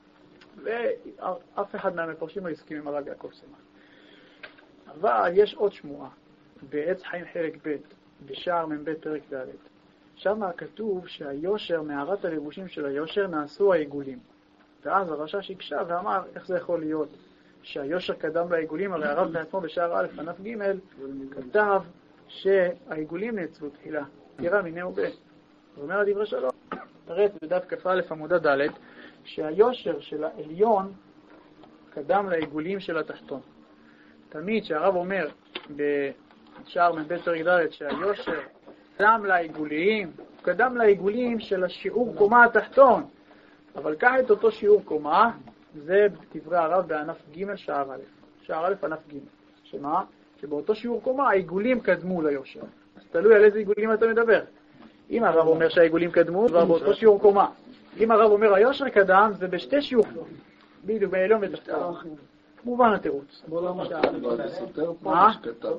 ואף אחד מהמפרשים לא הסכים עם הרב יעקב צמח. אבל יש עוד שמועה, בעץ חיים חלק ב', בשער מ"ב פרק ד'. שם כתוב שהיושר, מערת הלבושים של היושר, נעשו העיגולים. ואז הרש"ש הקשה ואמר, איך זה יכול להיות שהיושר קדם לעיגולים? הרי הרב בעצמו בשער א' ענף ג' כתב שהעיגולים נעצבו תחילה, תירה מיני וב'. הוא אומר לדברי שלום, תראה בדף כ"א עמוד ד', שהיושר של העליון קדם לעיגולים של התחתון. תמיד שהרב אומר בשער מ"ב פרק ד' שהיושר קדם לעיגולים, קדם לעיגולים של השיעור קומה התחתון. אבל קח את אותו שיעור קומה, זה דברי הרב בענף ג' שער א', שער א' ענף ג'. שמה? שבאותו שיעור קומה העיגולים קדמו ליושר. אז תלוי על איזה עיגולים אתה מדבר. אם הרב אומר שהעיגולים קדמו, זה באותו שיעור קומה. אם הרב אומר היושר קדם, זה בשתי שיעור. בדיוק, בעליון ותחתון. מובן התירוץ. מה?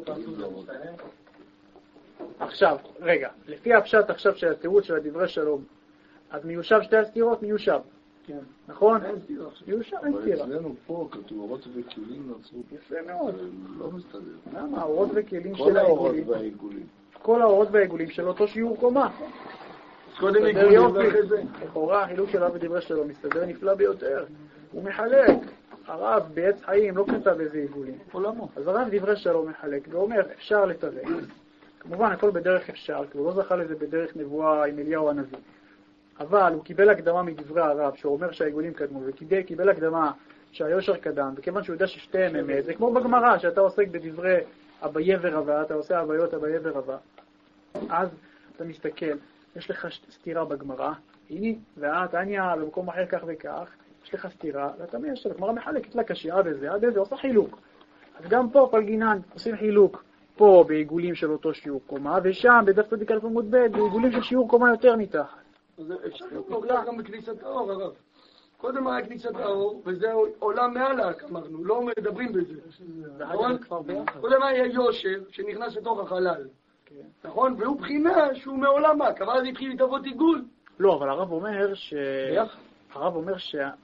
עכשיו, רגע, לפי הפשט עכשיו של התירוץ של הדברי שלום, אז מיושב שתי הסתירות, מיושב. כן. נכון? אין סתירה. מיושב, אין סתירה. אצלנו פה כתוב אורות וכלים נוצרו. יפה מאוד. לא מסתדר. למה? האורות וכלים כל של האורות העיגולים. והעיגולים. כל האורות והעיגולים של אותו שיעור קומה. קודם מסתדר עיגולים יופי. ואחרי זה. לכאורה החילוק של הרב ודברי שלו מסתדר נפלא ביותר. הוא מחלק. הרב בעץ חיים לא כתב איזה עיגולים. עולמו. אז הרב דברי שלו מחלק ואומר אפשר לתווך. כמובן הכל בדרך אפשר, כי הוא לא זכה לזה בדרך נבואה עם אליהו הנביא. אבל הוא קיבל הקדמה מדברי הרב, שהוא אומר שהעיגולים קדמו, וקיבל הקדמה שהיושר קדם, וכיוון שהוא יודע ששתיהם אמת, זה כמו בגמרא, שאתה עוסק בדברי אביה ורבא, אתה עושה אביות אביה ורבא. אז אתה מסתכל, יש לך סתירה בגמרא, הנה, ואת, עניה, במקום אחר כך וכך, יש לך סתירה, ואתה מיישר, הגמרא מחלקת לה קשייה עד איזה, עושה חילוק. אז גם פה פלגינן עושים חילוק. פה בעיגולים של אותו שיעור קומה, ושם בדף צדיק א' עמוד ב' בעיגולים של שיעור קומה יותר מתחת. אז אפשר לומר גם בכניסת האור, הרב. קודם היה כניסת האור, וזה עולם מעלה, אמרנו, לא מדברים בזה. נכון? קודם היה יושר שנכנס לתוך החלל. נכון? והוא בחינה שהוא מעולם רק, אבל אז התחיל להתאבות עיגול. לא, אבל הרב אומר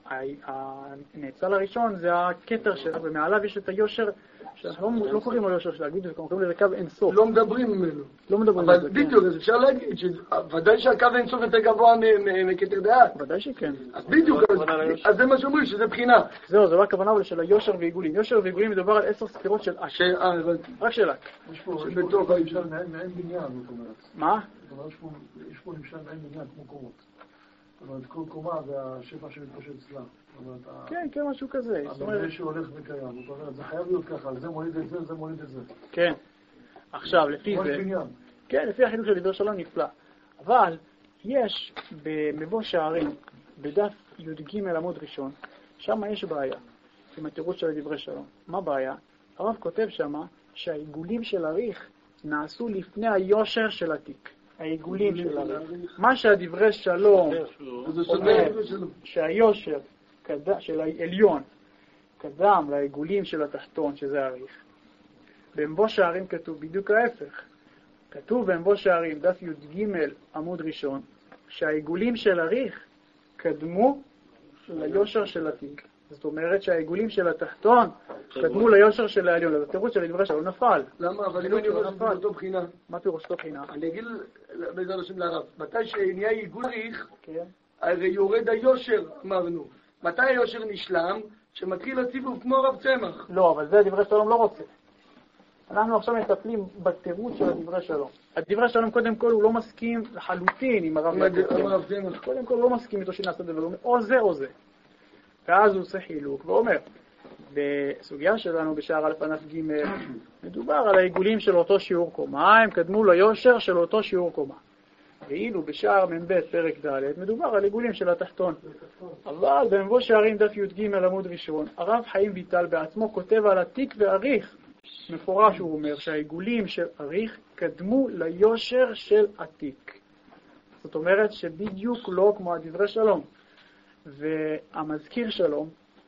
שהנאצל הראשון זה הכתר שלו, ומעליו יש את היושר, שאנחנו לא קוראים לו יושר של להגיד, אנחנו קוראים לזה קו אינסוף. לא מדברים ממנו. לא מדברים אבל בדיוק, אז אפשר להגיד שוודאי שהקו אינסוף יותר גבוה מכתר דעת. ודאי שכן. אז בדיוק, אז זה מה שאומרים, שזה בחינה. זהו, זה לא הכוונה אבל של היושר ועיגולים. יושר ועיגולים מדובר על 10 ספירות של אק. רק של אק. יש פה נמשל מעין בניין, זאת אומרת. מה? יש פה נמשל מעין בניין כמו קומות. זאת אומרת, כל קומה והשפע שמתפשט אצלה. כן, כן, משהו כזה. אבל זה שהולך וקיים. זאת אומרת, זה חייב להיות ככה, זה מוליד את זה, זה מוליד את זה. כן. עכשיו, לפי זה... כן, לפי החילוק של דברי שלום נפלא. אבל יש במבוא שערים, בדף י"ג עמוד ראשון, שם יש בעיה עם התירוץ של דברי שלום. מה בעיה? הרב כותב שם שהעיגולים של הריך נעשו לפני היושר של התיק. העיגולים של הריך. מה שהדברי שלום אומר שהיושר של העליון קדם לעיגולים של התחתון, שזה הריך. במבוא שערים כתוב בדיוק ההפך. כתוב במבוא שערים, דף י"ג עמוד ראשון, שהעיגולים של הריך קדמו ליושר של התיק. זאת אומרת שהעיגולים של התחתון קדמו ליושר של העליון. אז התירוץ של דברי שלום נפל. למה? אבל אם אני אומר שזה אותו בחינה. מה פירוש אותו בחינה? אני אגיד בעזרת השם לרב. מתי שנהיה עיגול ריך, הרי יורד היושר, אמרנו. מתי היושר נשלם? שמתחיל הסיבוב כמו רב צמח. לא, אבל זה דברי שלום לא רוצה. אנחנו עכשיו מטפלים בתירוץ של דברי שלום. הדברי שלום קודם כל הוא לא מסכים לחלוטין עם הרב צמח. קודם כל הוא לא מסכים איתו שנעשה דבר, הוא אומר או זה או זה. ואז הוא עושה חילוק ואומר, בסוגיה שלנו בשער א' ענף ג' מדובר על העיגולים של אותו שיעור קומה, הם קדמו ליושר של אותו שיעור קומה. ואילו בשער מ"ב פרק ד' מדובר על עיגולים של התחתון. אבל במבוא שערים דף י"ג עמוד ראשון, הרב חיים ויטל בעצמו כותב על התיק והאריך, מפורש הוא אומר שהעיגולים של אריך קדמו ליושר של התיק. זאת אומרת שבדיוק לא כמו הדברי שלום. והמזכיר שלום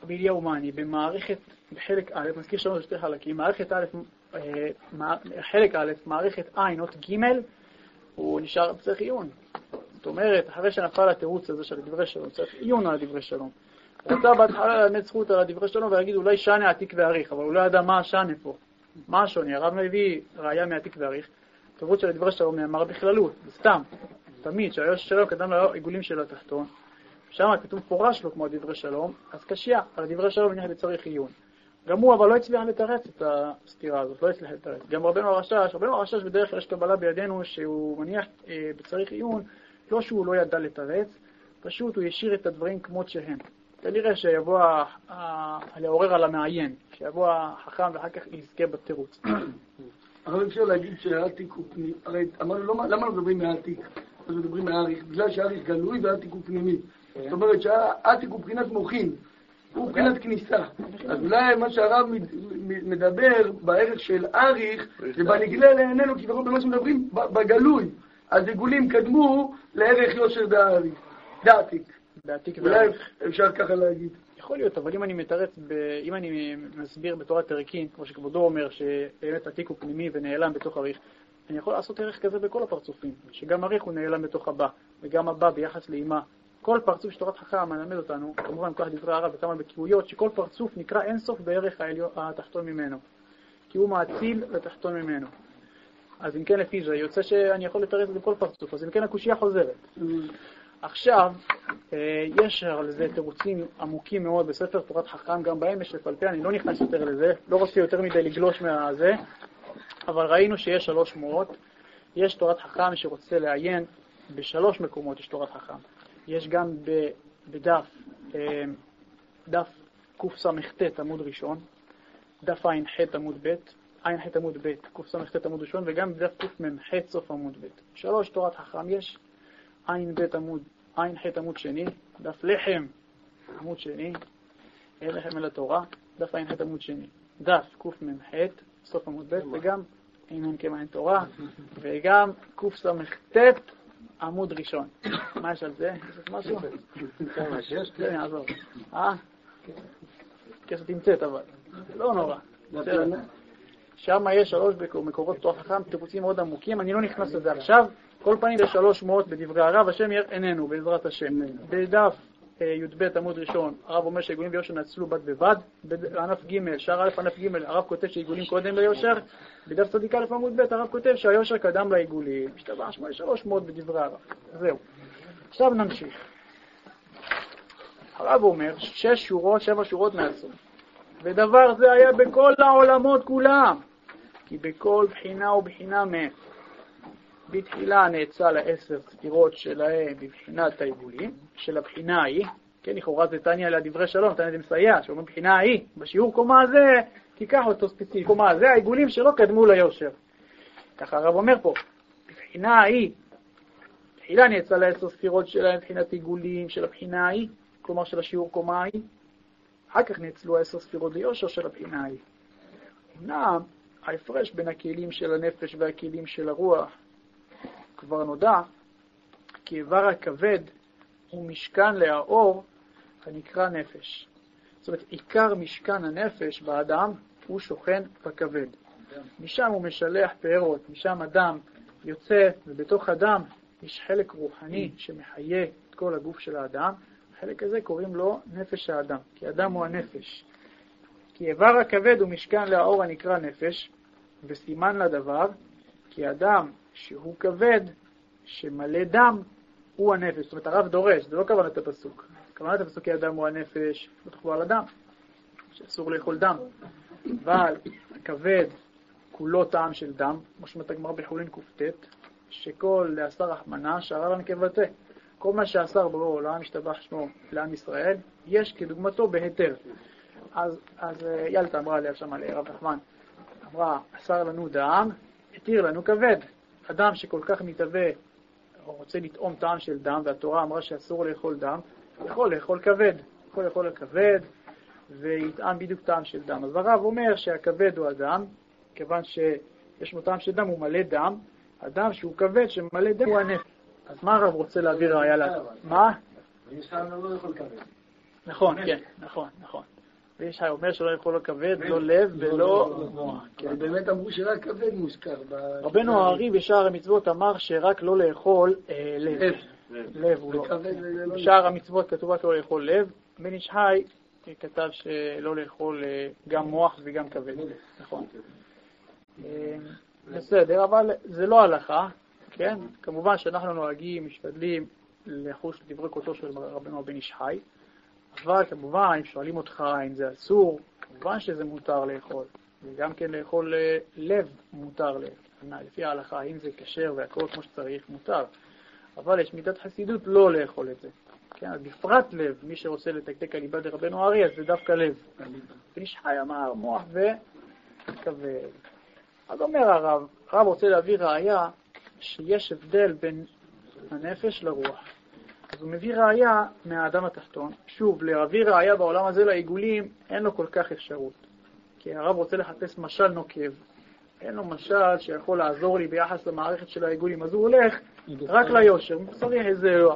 רבי אליהו מאני, במערכת, בחלק א', מזכיר שלנו שתי חלקים, מערכת א', חלק א', מערכת עין, אות ג', הוא נשאר צריך עיון. זאת אומרת, אחרי שנפל התירוץ הזה של דברי שלום, צריך עיון על דברי שלום. רצה בהתחלה ללמד זכות על דברי שלום ולהגיד אולי שנה עתיק ועריך, אבל הוא לא ידע מה השנה פה. מה השוני? הרב מביא ראיה מעתיק ועריך. התירוץ של דברי שלום נאמר בכללות, סתם, תמיד, שהיושר שלום קדם לעיגולים של התחתון. שם כתוב פורש לו כמו דברי שלום, אז קשיה, על דברי שלום נראה לצריך עיון. גם הוא אבל לא הצליח לתרץ את הסתירה הזאת, לא הצליח לתרץ. גם רבנו הרשש בדרך כלל יש קבלה בידינו שהוא מניח בצריך עיון, לא שהוא לא ידע לתרץ, פשוט הוא ישאיר את הדברים כמות שהם. כנראה שיבוא לעורר על המעיין, שיבוא החכם ואחר כך יזכה בתירוץ. אבל אפשר להגיד שהעתיק הוא פנימי, הרי אמרנו למה לא מדברים מהעתיק? אז מדברים מהעריך, בגלל שהעריך גלוי והעתיק הוא פנימי. זאת אומרת שהעתיק הוא בחינת מוחין, הוא בחינת כניסה. אז אולי מה שהרב מדבר בערך של עריך, זה בנגלה לעינינו, כי בכל במה שמדברים בגלוי. אז עיגולים קדמו לערך יושר דעתיק. אולי אפשר ככה להגיד. יכול להיות, אבל אם אני מתרץ, אם אני מסביר בתורת ערכין, כמו שכבודו אומר, שבאמת עתיק הוא פנימי ונעלם בתוך עריך, אני יכול לעשות ערך כזה בכל הפרצופים, שגם עריך הוא נעלם בתוך הבא, וגם הבא ביחס לאמא. כל פרצוף שתורת חכם מלמד אותנו, כמובן כך דברי הרב וכמה בקיאויות, שכל פרצוף נקרא אינסוף בערך התחתון ממנו, כי הוא מאציל לתחתון ממנו. אז אם כן לפי זה, יוצא שאני יכול לתרץ בכל פרצוף, אז אם כן הקושיה חוזרת. עכשיו, יש על זה תירוצים עמוקים מאוד בספר תורת חכם, גם בהם יש לפלפל, אני לא נכנס יותר לזה, לא רוצה יותר מדי לגלוש מהזה, אבל ראינו שיש 3 שמועות, יש תורת חכם שרוצה לעיין ב3 מקומות, יש תורת חכם. יש גם דף קס"ט עמוד ראשון, דף ע"ח עמוד ב', ע"ח עמוד ב', קס"ט עמוד ראשון, וגם דף קמ"ח סוף עמוד ב'. 3 תורת חכם יש, ע"ח עמוד שני, דף לחם עמוד שני, אין לחם אל התורה, דף ע"ח עמוד שני, דף קמ"ח סוף עמוד ב', וגם אין כמעין תורה, וגם קס"ט עמוד ראשון. מה יש על זה? יש משהו? כן, יעזור. כסף תמצאת אבל. לא נורא. שם יש 3 מקורות תורת חכם, טיפוצים מאוד עמוקים, אני לא נכנס לזה עכשיו. כל פעמים יש 3 שמועות בדברי הרב, השם עינינו בעזרת השם. בדף י"ב עמוד ראשון, הרב אומר שעיגולים ויושר נצלו בד בבד. בענף ג', שער א' ענף ג', הרב כותב שעיגולים קודם ליושר. בדף צדיק א' עמוד ב', הרב כותב שהיושר קדם לעיגולים. משתבח שמו, יש 3 שמועות בדברי הרב. זהו. עכשיו נמשיך. הרב אומר 7 שורות מהסוף. ודבר זה היה בכל העולמות כולם, כי בכל בחינה ובחינה מהם. בתחילה נאצל 10 ספירות שלהם בבחינת העיגולים, של הבחינה ההיא, כן, לכאורה זה תניא לדברי שלום, תניא זה מסייע, שאומרים בחינה ההיא, בשיעור קומה הזה, תיקח אותו ספציפי, קומה זה העיגולים שלא קדמו ליושר. ככה הרב אומר פה, בבחינה ההיא, בתחילה נאצל 10 ספירות שלהם בבחינת עיגולים של הבחינה ההיא, כלומר של השיעור קומה ההיא, אחר כך נאצלו 10 ספירות ליושר של הבחינה ההיא. אמנם, ההפרש בין הכלים של הנפש והכלים של הרוח, כבר נודע, כי איבר הכבד הוא משכן לאור הנקרא נפש. זאת אומרת, עיקר משכן הנפש באדם הוא שוכן בכבד. משם הוא משלח פירות, משם אדם יוצא, ובתוך אדם יש חלק רוחני שמחיה את כל הגוף של האדם. החלק הזה קוראים לו נפש האדם, כי אדם הוא הנפש. כי איבר הכבד הוא משכן לאור הנקרא נפש, וסימן לדבר, כי אדם שהוא כבד, שמלא דם, הוא הנפש. זאת אומרת, הרב דורש, זה לא כוונת הפסוק. כוונת הפסוק כי אדם הוא הנפש, לא תאכלו על אדם, שאסור לאכול דם. אבל הכבד כולו טעם של דם, כמו שאומרת הגמרא בחולין ק"ט, שכל לעשר רחמנה שערה לנקבתה. כל מה שעשר בו לעם השתבח שמו לעם ישראל, יש כדוגמתו בהיתר. אז ילתה אמרה עליה שם על רב נחמן, אמרה, אסר לנו דם, התיר לנו כבד. אדם שכל כך מתהווה, או רוצה לטעום טעם של דם, והתורה אמרה שאסור לאכול דם, יכול לאכול כבד. יכול לאכול כבד, ויטעם בדיוק טעם של דם. אז הרב אומר שהכבד הוא הדם, כיוון שיש לו טעם של דם, הוא מלא דם. אדם שהוא כבד, שמלא דם, הוא הנפש. אז מה הרב רוצה להביא ראיה לה? מה? ויש לנו לא יכול כבד. נכון, כן, נכון. ויש אומר שלא יכול לו כבד, לא לב ולא מוח. באמת אמרו שרק כבד מוזכר. רבנו הארי בשער המצוות אמר שרק לא לאכול לב. לב הוא לא. בשער המצוות כתוב רק לא לאכול לב. בן איש חי כתב שלא לאכול גם מוח וגם כבד. נכון. בסדר, אבל זה לא הלכה, כן? כמובן שאנחנו נוהגים, משתדלים לחוש לדברי קודשו של רבנו בן איש חי. אבל כמובן, אם שואלים אותך אם זה אסור, כמובן שזה מותר לאכול. וגם כן לאכול לב מותר לפי ההלכה, אם זה כשר והכל כמו שצריך, מותר. אבל יש מידת חסידות לא לאכול את זה. כן, אז בפרט לב, מי שרוצה לתקתק על ליבא דרבנו הארי, אז זה דווקא לב. בן איש חי אמר מוח וכבד. אז אומר הרב רוצה להביא ראיה שיש הבדל בין הנפש לרוח. אז הוא מביא ראיה מהאדם התחתון. שוב, להביא ראיה בעולם הזה לעיגולים אין לו כל כך אפשרות. כי הרב רוצה לחפש משל נוקב. אין לו משל שיכול לעזור לי ביחס למערכת של העיגולים. אז הוא הולך רק ליושר. הוא צריך איזה לא.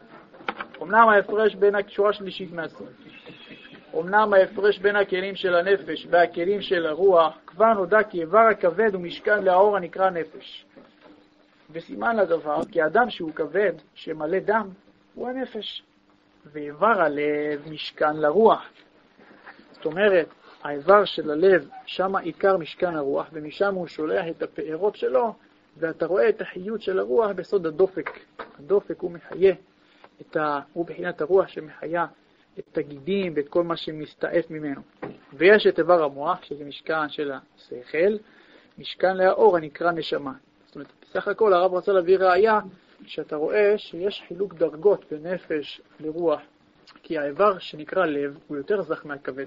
אמנם ההפרש בין השורה שלישית מהסוף. אמנם ההפרש בין הכלים של הנפש והכלים של הרוח כבר נודע כי איבר הכבד הוא משכן לאור הנקרא נפש. וסימן לדבר כי האדם שהוא כבד, שמלא דם, הוא הנפש. ואיבר הלב משכן לרוח. זאת אומרת, האיבר של הלב, שם עיקר משכן הרוח, ומשם הוא שולח את הפארות שלו, ואתה רואה את החיות של הרוח בסוד הדופק. הדופק הוא מחיה, הוא בחינת הרוח שמחיה את הגידים ואת כל מה שמסתעף ממנו. ויש את איבר המוח, שזה משכן של השכל, משכן לאור הנקרא נשמה. זאת אומרת, בסך הכל הרב רצה להביא ראיה שאתה רואה שיש חילוק דרגות בין נפש לרוח, כי האיבר שנקרא לב הוא יותר זך מהכבד.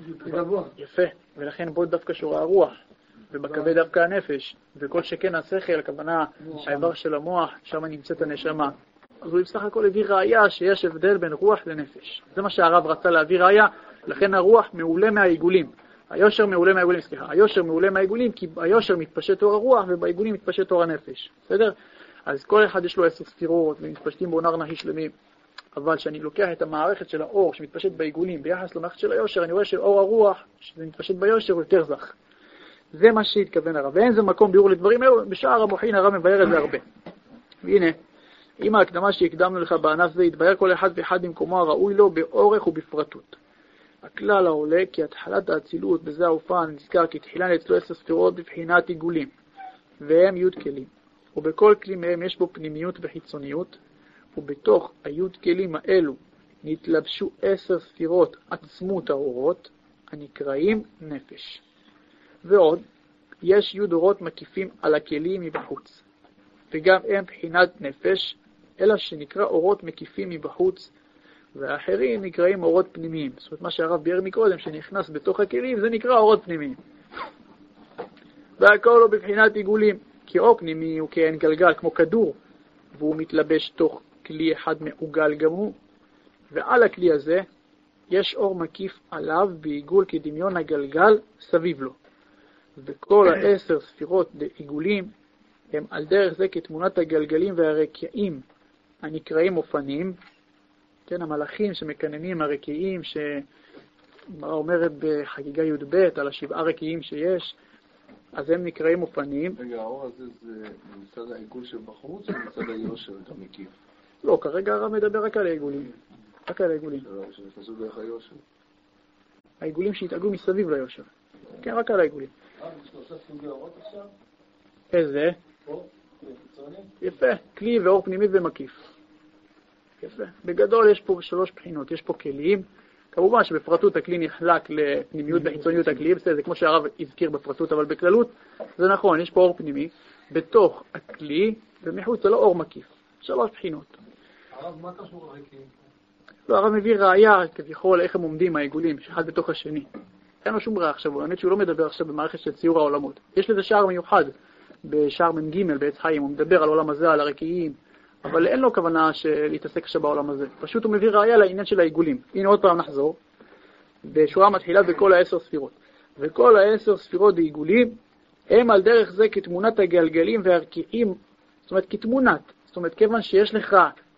יפה, ולכן בו דווקא שורה הרוח, ובכבד דווקא הנפש, וכל שכן השכל, הכוונה האיבר של המוח, שם נמצאת הנשמה. אז הוא בסך הכל הביא ראיה שיש הבדל בין רוח לנפש. זה מה שהרב רצה להביא ראיה, לכן הרוח מעולה מהעיגולים. היושר מעולה מהעיגולים, היושר מעולה מהעיגולים, כי היושר מתפשט אור הרוח ובעיגולים מתפשט אור הנפש. בסדר? אז כל אחד יש לו 10 ספירות ומתפשטים בו נר נהי שלמים. אבל כשאני לוקח את המערכת של האור שמתפשט בעיגולים ביחס למערכת של היושר, אני רואה שאור הרוח שזה מתפשט ביושר הוא יותר זך. זה מה שהתכוון הרב. ואין זה מקום ביאור לדברים האלו, בשער המוחין הרב מבאר את זה הרבה. והנה, עם ההקדמה שהקדמנו לך בענף זה, יתבאר כל אחד ואחד במקומו הראוי לו באורך ובפרטות. הכלל העולה כי התחלת האצילות בזה האופן נזכר כי תחילן אצלו 10 ספירות בבחינת עיגולים, והם י' כלים. ובכל כלי מהם יש בו פנימיות וחיצוניות, ובתוך הי' כלים האלו נתלבשו 10 ספירות עצמות האורות, הנקראים נפש. ועוד, יש י' אורות מקיפים על הכלים מבחוץ, וגם הם בחינת נפש, אלא שנקרא אורות מקיפים מבחוץ, והאחרים נקראים אורות פנימיים. זאת אומרת, מה שהרב ביאר מקודם, שנכנס בתוך הכלים, זה נקרא אורות פנימיים. והכל הוא בבחינת עיגולים, כי אור פנימי הוא כאין גלגל, כמו כדור, והוא מתלבש תוך כלי אחד מעוגל גם הוא, ועל הכלי הזה יש אור מקיף עליו בעיגול כדמיון הגלגל סביב לו. וכל 10 ספירות בעיגולים הם על דרך זה כתמונת הגלגלים והרקיעים הנקראים אופנים, כן, המלאכים שמקננים הרקיעים, שאומרת בחגיגה י"ב על 7 רקיעים שיש, אז הם נקראים אופנים. רגע, האור הזה זה מצד העיגול שבחוץ או מצד היושר אתה מקיף? לא, כרגע הרב מדבר רק על העיגולים. רק על העיגולים. שנכנסו דרך היושר. העיגולים שהתעגלו מסביב ליושר. כן, רק על העיגולים. שלושה סוגי אורות עכשיו? איזה? יפה, כלי ואור פנימי ומקיף. יפה. בגדול יש פה 3 בחינות. יש פה כלים. כמובן שבפרטות הכלי נחלק לפנימיות וחיצוניות הכלי, זה כמו שהרב הזכיר בפרטות, אבל בכללות זה נכון, יש פה אור פנימי בתוך הכלי ומחוץ זה לא אור מקיף. 3 בחינות. הרב, מה קשור הרקיעים? לא, הרב מביא ראיה כביכול איך הם עומדים העיגולים, אחד בתוך השני. אין לו שום ראיה עכשיו, האמת שהוא לא מדבר עכשיו במערכת של ציור העולמות. יש לזה שער מיוחד, בשער מ"ג בעץ חיים, הוא מדבר על העולם הזה, על הרקיעים, אבל אין לו כוונה להתעסק עכשיו בעולם הזה. פשוט הוא מביא ראיה לעניין של העיגולים. הנה עוד פעם נחזור. בשורה מתחילה בכל 10 ספירות. וכל 10 ספירות בעיגולים הם על דרך זה כתמונת הגלגלים והרקיעים, זאת אומרת כתמונת. זאת אומרת כיוון שיש לך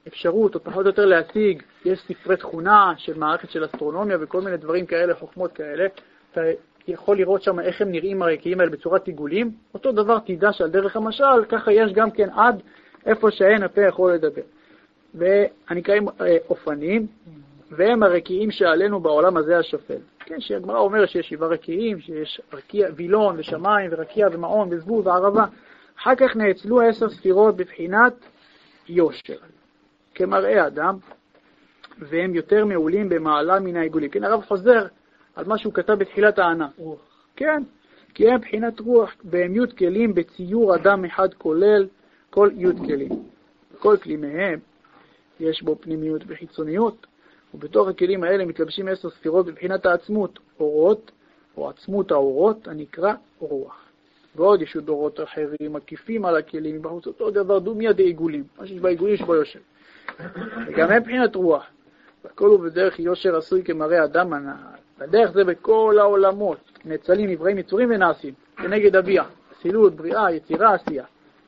אפשרות, או פחות או יותר להשיג, יש ספרי תכונה של מערכת של אסטרונומיה וכל מיני דברים כאלה, חוכמות כאלה, אתה יכול לראות שם איך הם נראים הרקיעים האלה בצורת עיגולים, אותו דבר תדע שעל דרך המשל, ככה יש גם כן עד איפה שהן הפה יכול לדבר. והנקראים אופנים, והם הרקיעים שעלינו בעולם הזה השפל. כן, שהגמרא אומרת שיש 7 רקיעים, שיש רקיע, וילון ושמיים ורקיע ומעון וזבוב וערבה. אחר כך נאצלו 10 ספירות בבחינת יושר, כמראה אדם, והם יותר מעולים במעלה מן העיגולים. כן, הרב חוזר על מה שהוא כתב בתחילת הענה. כן, כי הם בחינת רוח, והם י' כלים בציור אדם אחד כולל כל י' כלים. כל כלי מהם יש בו פנימיות וחיצוניות, ובתוך הכלים האלה מתלבשים 10 ספירות בבחינת העצמות, אורות, או עצמות האורות, הנקרא רוח. ועוד יש עוד אורות אחרים, מקיפים על הכלים, מבחוץ אותו דבר דומיה דעיגולים. מה שיש בעיגולים יש בו יושר. וגם הם בחינת רוח. והכל הוא בדרך יושר עשוי כמראה אדם הנעל. בדרך זה בכל העולמות, נאצלים, נבראים, יצורים ונעשים, כנגד הביאה, סילות, בריאה, יצירה, עשייה.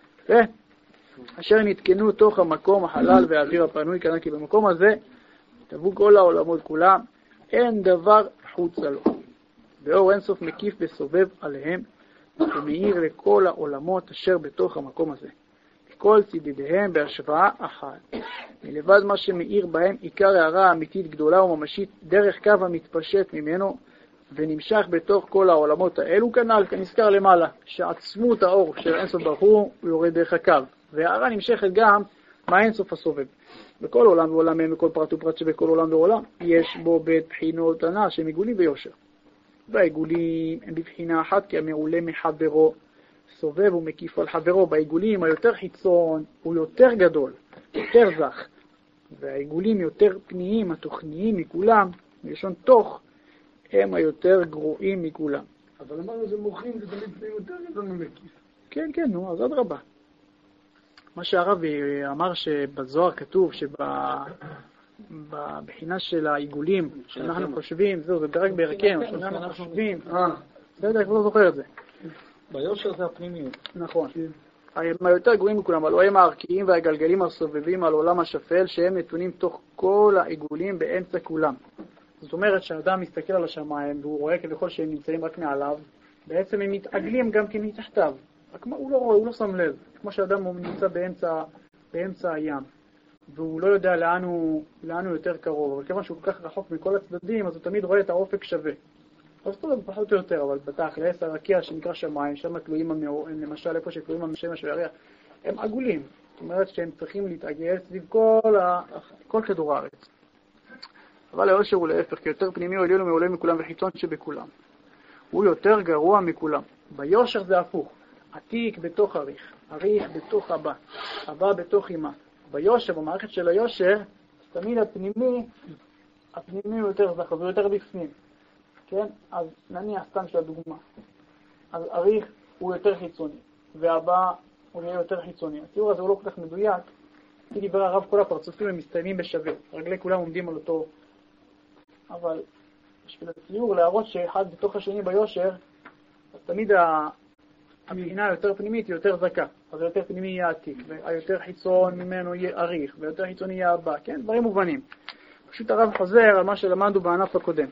אשר נתקנו תוך המקום החלל והאוויר הפנוי, כנראה כי במקום הזה תבוא כל העולמות כולם, אין דבר חוצה לו. ואור אינסוף מקיף וסובב עליהם, ומאיר לכל העולמות אשר בתוך המקום הזה. כל צידידיהם בהשוואה אחת. מלבד מה שמאיר בהם עיקר הערה אמיתית גדולה וממשית, דרך קו המתפשט ממנו, ונמשך בתוך כל העולמות האלו כנ"ל, כנזכר למעלה, שעצמות האור של אינסוף ברוך הוא יורד דרך הקו. והערה נמשכת גם מה אינסוף הסובב. בכל עולם ועולמם, בכל פרט ופרט שבכל עולם ועולם, יש בו בית בחינות ענה שהם עיגולים ויושר. והעיגולים הם בבחינה אחת כי המעולה מחברו, סובב ומקיף על חברו. בעיגולים היותר חיצון הוא יותר גדול, יותר זך. והעיגולים יותר פניים, התוכניים מכולם, מלשון תוך, הם היותר גרועים מכולם. אבל אמרנו זה מוחים, זה תמיד פנים יותר גדול ממקיף. כן, כן, נו, אז עוד רבה. מה שהרב אמר שבזוהר כתוב שבבחינה של העיגולים שאנחנו חושבים, זהו, זה רק בערכם, שאנחנו חושבים, בסדר, כבר לא זוכר את זה. ביושר זה הפנימיות. נכון. הם היותר גרועים מכולם, אבל הם הערכיים והגלגלים הסובבים על עולם השפל, שהם נתונים תוך כל העיגולים באמצע כולם. זאת אומרת שהאדם מסתכל על השמיים, והוא רואה כבכל שהם נמצאים רק מעליו, בעצם הם מתעגלים גם כן מתחתיו. רק הוא לא רואה, הוא לא שם לב. כמו שאדם נמצא באמצע הים, והוא לא יודע לאן הוא יותר קרוב, אבל כיוון שהוא כל כך רחוק מכל הצדדים, אז הוא תמיד רואה את האופק שווה. אז טוב, פחות או יותר, אבל בתכלס, הרקיע שנקרא שמיים, שם תלויים למשל איפה שתלויים המשמש והירח, הם עגולים. זאת אומרת שהם צריכים להתעגל סביב כל כדור הארץ. אבל היושר הוא להפך, כי יותר פנימי הוא עליון ומעולה מכולם וחיצון שבכולם. הוא יותר גרוע מכולם. ביושר זה הפוך. עתיק בתוך אריך, אריך בתוך הבא, הבא בתוך אמא. ביושר, במערכת של היושר, תמיד הפנימי הוא יותר זכר, הוא יותר בפנים. כן? אז נניח סתם של הדוגמה. אז אריך הוא יותר חיצוני, והבא הוא יהיה יותר חיצוני. הציור הזה הוא לא כל כך מדויק, כי דיבר הרב כל הפרצופים הם מסתיימים בשווה. רגלי כולם עומדים על אותו. אבל בשביל הציור להראות שאחד בתוך השני ביושר, אז תמיד הבחינה היותר פנימית היא יותר זכה. אז היותר פנימי יהיה עתיק, והיותר חיצון ממנו יהיה אריך, והיותר חיצוני יהיה הבא. כן? דברים מובנים. פשוט הרב חוזר על מה שלמדנו בענף הקודם.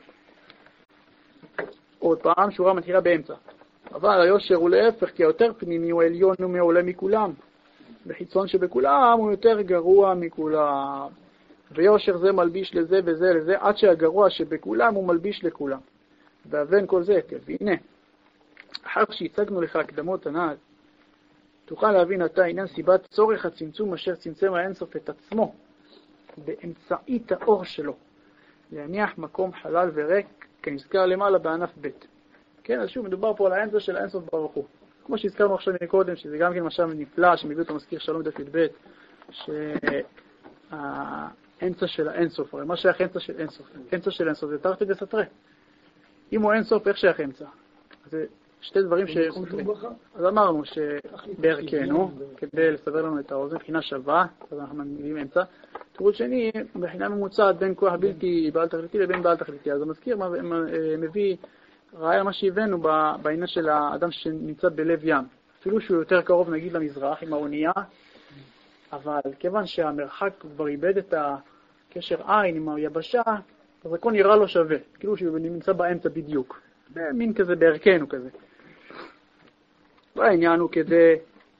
עוד פעם, שורה מתחילה באמצע. אבל היושר הוא להפך, כי היותר פנימי הוא עליון ומעולה מכולם. וחיצון שבכולם הוא יותר גרוע מכולם. ויושר זה מלביש לזה וזה לזה, עד שהגרוע שבכולם הוא מלביש לכולם. ואבן כל זה היטב. והנה, אחר שהצגנו לך הקדמות הנעל, תוכל להבין אתה עניין סיבת צורך הצמצום אשר צמצם האינסוף את עצמו, באמצעית האור שלו, להניח מקום חלל וריק, כנזכר למעלה בענף ב'. כן, אז שוב, מדובר פה על האמצע של האינסוף ברוך הוא. כמו שהזכרנו עכשיו מקודם, שזה גם כן משל נפלא, שמביא אותו מזכיר שלום דף י"ב, שהאמצע של האינסוף, הרי מה שייך אמצע של אינסוף? אמצע של אינסוף זה תרתי דסתרי. אם הוא אינסוף, איך שייך אמצע? זה שתי דברים שחותרים. אז אמרנו שבערכנו, כדי לסבר לנו את האוזן, מבחינה שווה, אז אנחנו מגיעים אמצע. תירוץ שני, מבחינה ממוצעת בין כוח בלתי בעל תכליתי לבין בעל תכליתי. אז המזכיר מביא רעיון מה שהבאנו בעניין של האדם שנמצא בלב ים. אפילו שהוא יותר קרוב נגיד למזרח עם האונייה, אבל כיוון שהמרחק כבר איבד את הקשר עין עם היבשה, אז הכל נראה לו שווה, כאילו שהוא נמצא באמצע בדיוק. במין כזה בערכנו כזה. והעניין הוא כדי...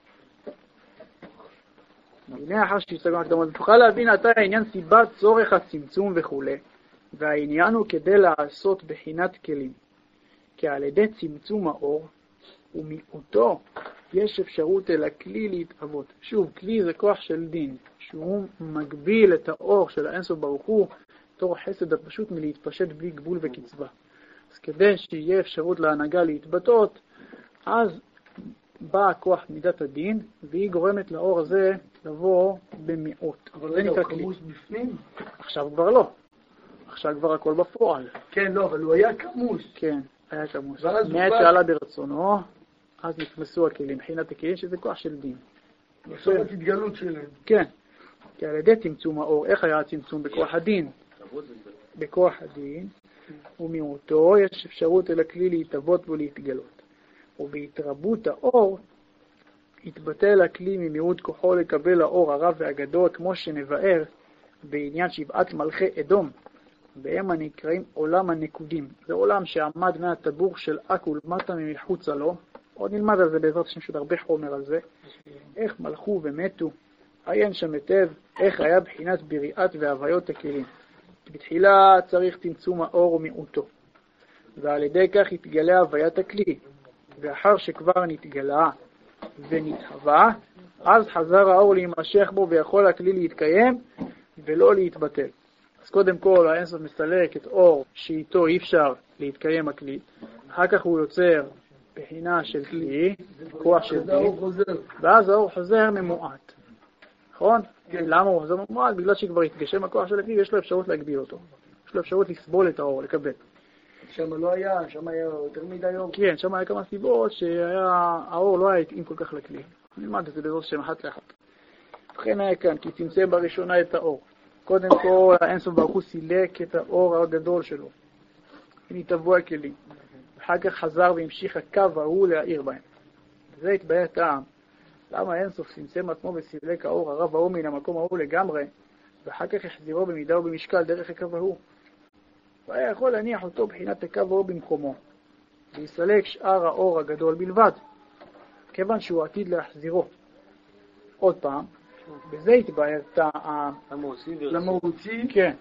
הנה אחר שהסתגלנו הקדמות, תוכל להבין אתה העניין סיבת צורך הצמצום וכו'. והעניין הוא כדי לעשות בחינת כלים. כי על ידי צמצום האור ומיעוטו יש אפשרות אל הכלי להתאבות. שוב, כלי זה כוח של דין, שהוא מגביל את האור של האינסוף ברוך הוא תור חסד הפשוט מלהתפשט בלי גבול וקצבה. אז כדי שיהיה אפשרות להנהגה להתבטאות, אז בא כוח מידת הדין, והיא גורמת לאור הזה לבוא במיעוט. אבל זה נקרא כמוס בפנים? עכשיו כבר לא. עכשיו כבר הכל בפועל. כן, לא, אבל הוא היה כמוס. כן, היה כמוס. מעט שעלה ברצונו, אז נכנסו הכלים, מבחינת הכלים שזה כוח של דין. בסוף התגלות שלהם. כן, כי על ידי צמצום האור, איך היה הצמצום? בכוח הדין. בכוח הדין, ומיעוטו יש אפשרות אל הכלי להתאבות ולהתגלות. ובהתרבות האור, יתבטל הכלי ממיעוט כוחו לקבל האור הרב והגדול, כמו שנבאר בעניין שבעת מלכי אדום, בהם הנקראים עולם הנקודים. זה עולם שעמד מהטבור של עכו למטה מחוצה לו. עוד נלמד על זה בעזרת השם, שעוד הרבה חומר על זה. איך מלכו ומתו, עיין שם היטב, איך היה בחינת בריאת והוויות הכלים. בתחילה צריך צמצום האור ומיעוטו, ועל ידי כך יתגלה הוויית הכלי, ואחר שכבר נתגלה ונתהווה, אז חזר האור להימשך בו ויכול הכלי להתקיים ולא להתבטל. אז קודם כל האינסוף מסלק את אור שאיתו אי אפשר להתקיים הכלי, אחר כך הוא יוצר בחינה של כלי, כוח של דין, ואז האור חוזר ממועט. נכון? למה הוא חוזר ממועט? בגלל שכבר התגשם הכוח של הכלי, יש לו אפשרות להגביל אותו. יש לו אפשרות לסבול את האור, לקבל. שם לא היה, שם היה יותר מדי אור. כן, שם היה כמה סיבות שהאור לא היה התאים כל כך לכלי. נלמד את זה בעזרת השם אחת לאחת. וכן היה כאן, כי צמצם בראשונה את האור. קודם כל, האינסוף ברוך הוא סילק את האור הגדול שלו. ונתהוו הכלים. אחר כך חזר והמשיך הקו ההוא להאיר בהם. זה התבהר טעם. למה האינסוף צמצם עצמו וסילק האור הרב ההוא מן המקום ההוא לגמרי, ואחר כך החזירו במידה ובמשקל דרך הקו ההוא. והיה יכול להניח אותו בחינת הקו ההוא במקומו, ויסלק שאר האור הגדול בלבד, כיוון שהוא עתיד להחזירו. עוד פעם, בזה התבהר טעם. למה הוא הוציא? כן.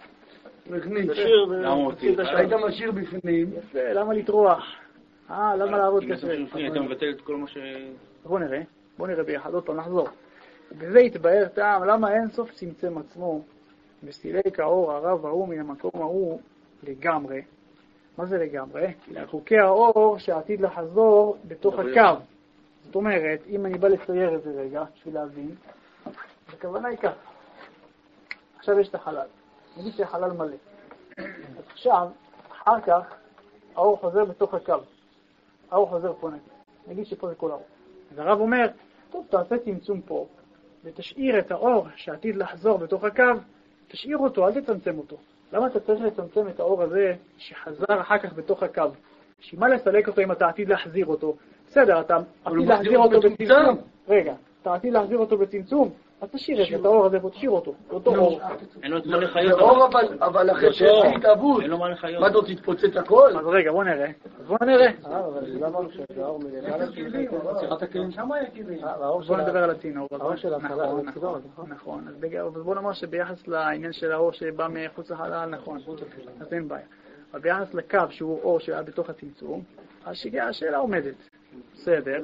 היית משאיר בפנים. יפה, למה לטרוח? למה לעבוד קשה? אתה מבטל את כל מה ש... בוא נראה ביחד, עוד פעם נחזור. בזה התבהר טעם, למה אין סוף צמצם עצמו וסילק האור הרב ההוא מן המקום ההוא לגמרי. מה זה לגמרי? חוקי האור שעתיד לחזור בתוך הקו. זאת אומרת, אם אני בא לצייר את זה רגע, בשביל להבין, הכוונה היא כך. עכשיו יש את החלל. נגיד שהחלל מלא. אז עכשיו, אחר כך, האור חוזר בתוך הקו. האור חוזר פה נגיד. נגיד שפה זה כל האור. אז הרב אומר, טוב, תעשה צמצום פה, ותשאיר את האור שעתיד לחזור בתוך הקו, תשאיר אותו, אל תצמצם אותו. למה אתה צריך לצמצם את האור הזה שחזר אחר כך בתוך הקו? שמה לסלק אותו אם אתה עתיד להחזיר אותו? בסדר, אתה עתיד להחזיר אותו בצמצום. רגע, אתה עתיד להחזיר אותו בצמצום, אז תשאיר את האור הזה ותשאיר אותו. אותו אור. אין לו את מה לחיות. זה אור אבל אחרי שיש התאבות. אין לו מה לחיות. מה אתה תתפוצץ הכל? אז רגע, בוא נראה. בוא נראה. אבל זה לא שהאור מלמעלה שירת הכלים שם היה כלים. בוא נדבר על הצינור. האור של החלל, נכון. אז בוא נאמר שביחס לעניין של האור שבא מחוץ לחלל, נכון. אז אין בעיה. אבל ביחס לקו שהוא אור שהיה בתוך הצמצום, השאלה עומדת. בסדר.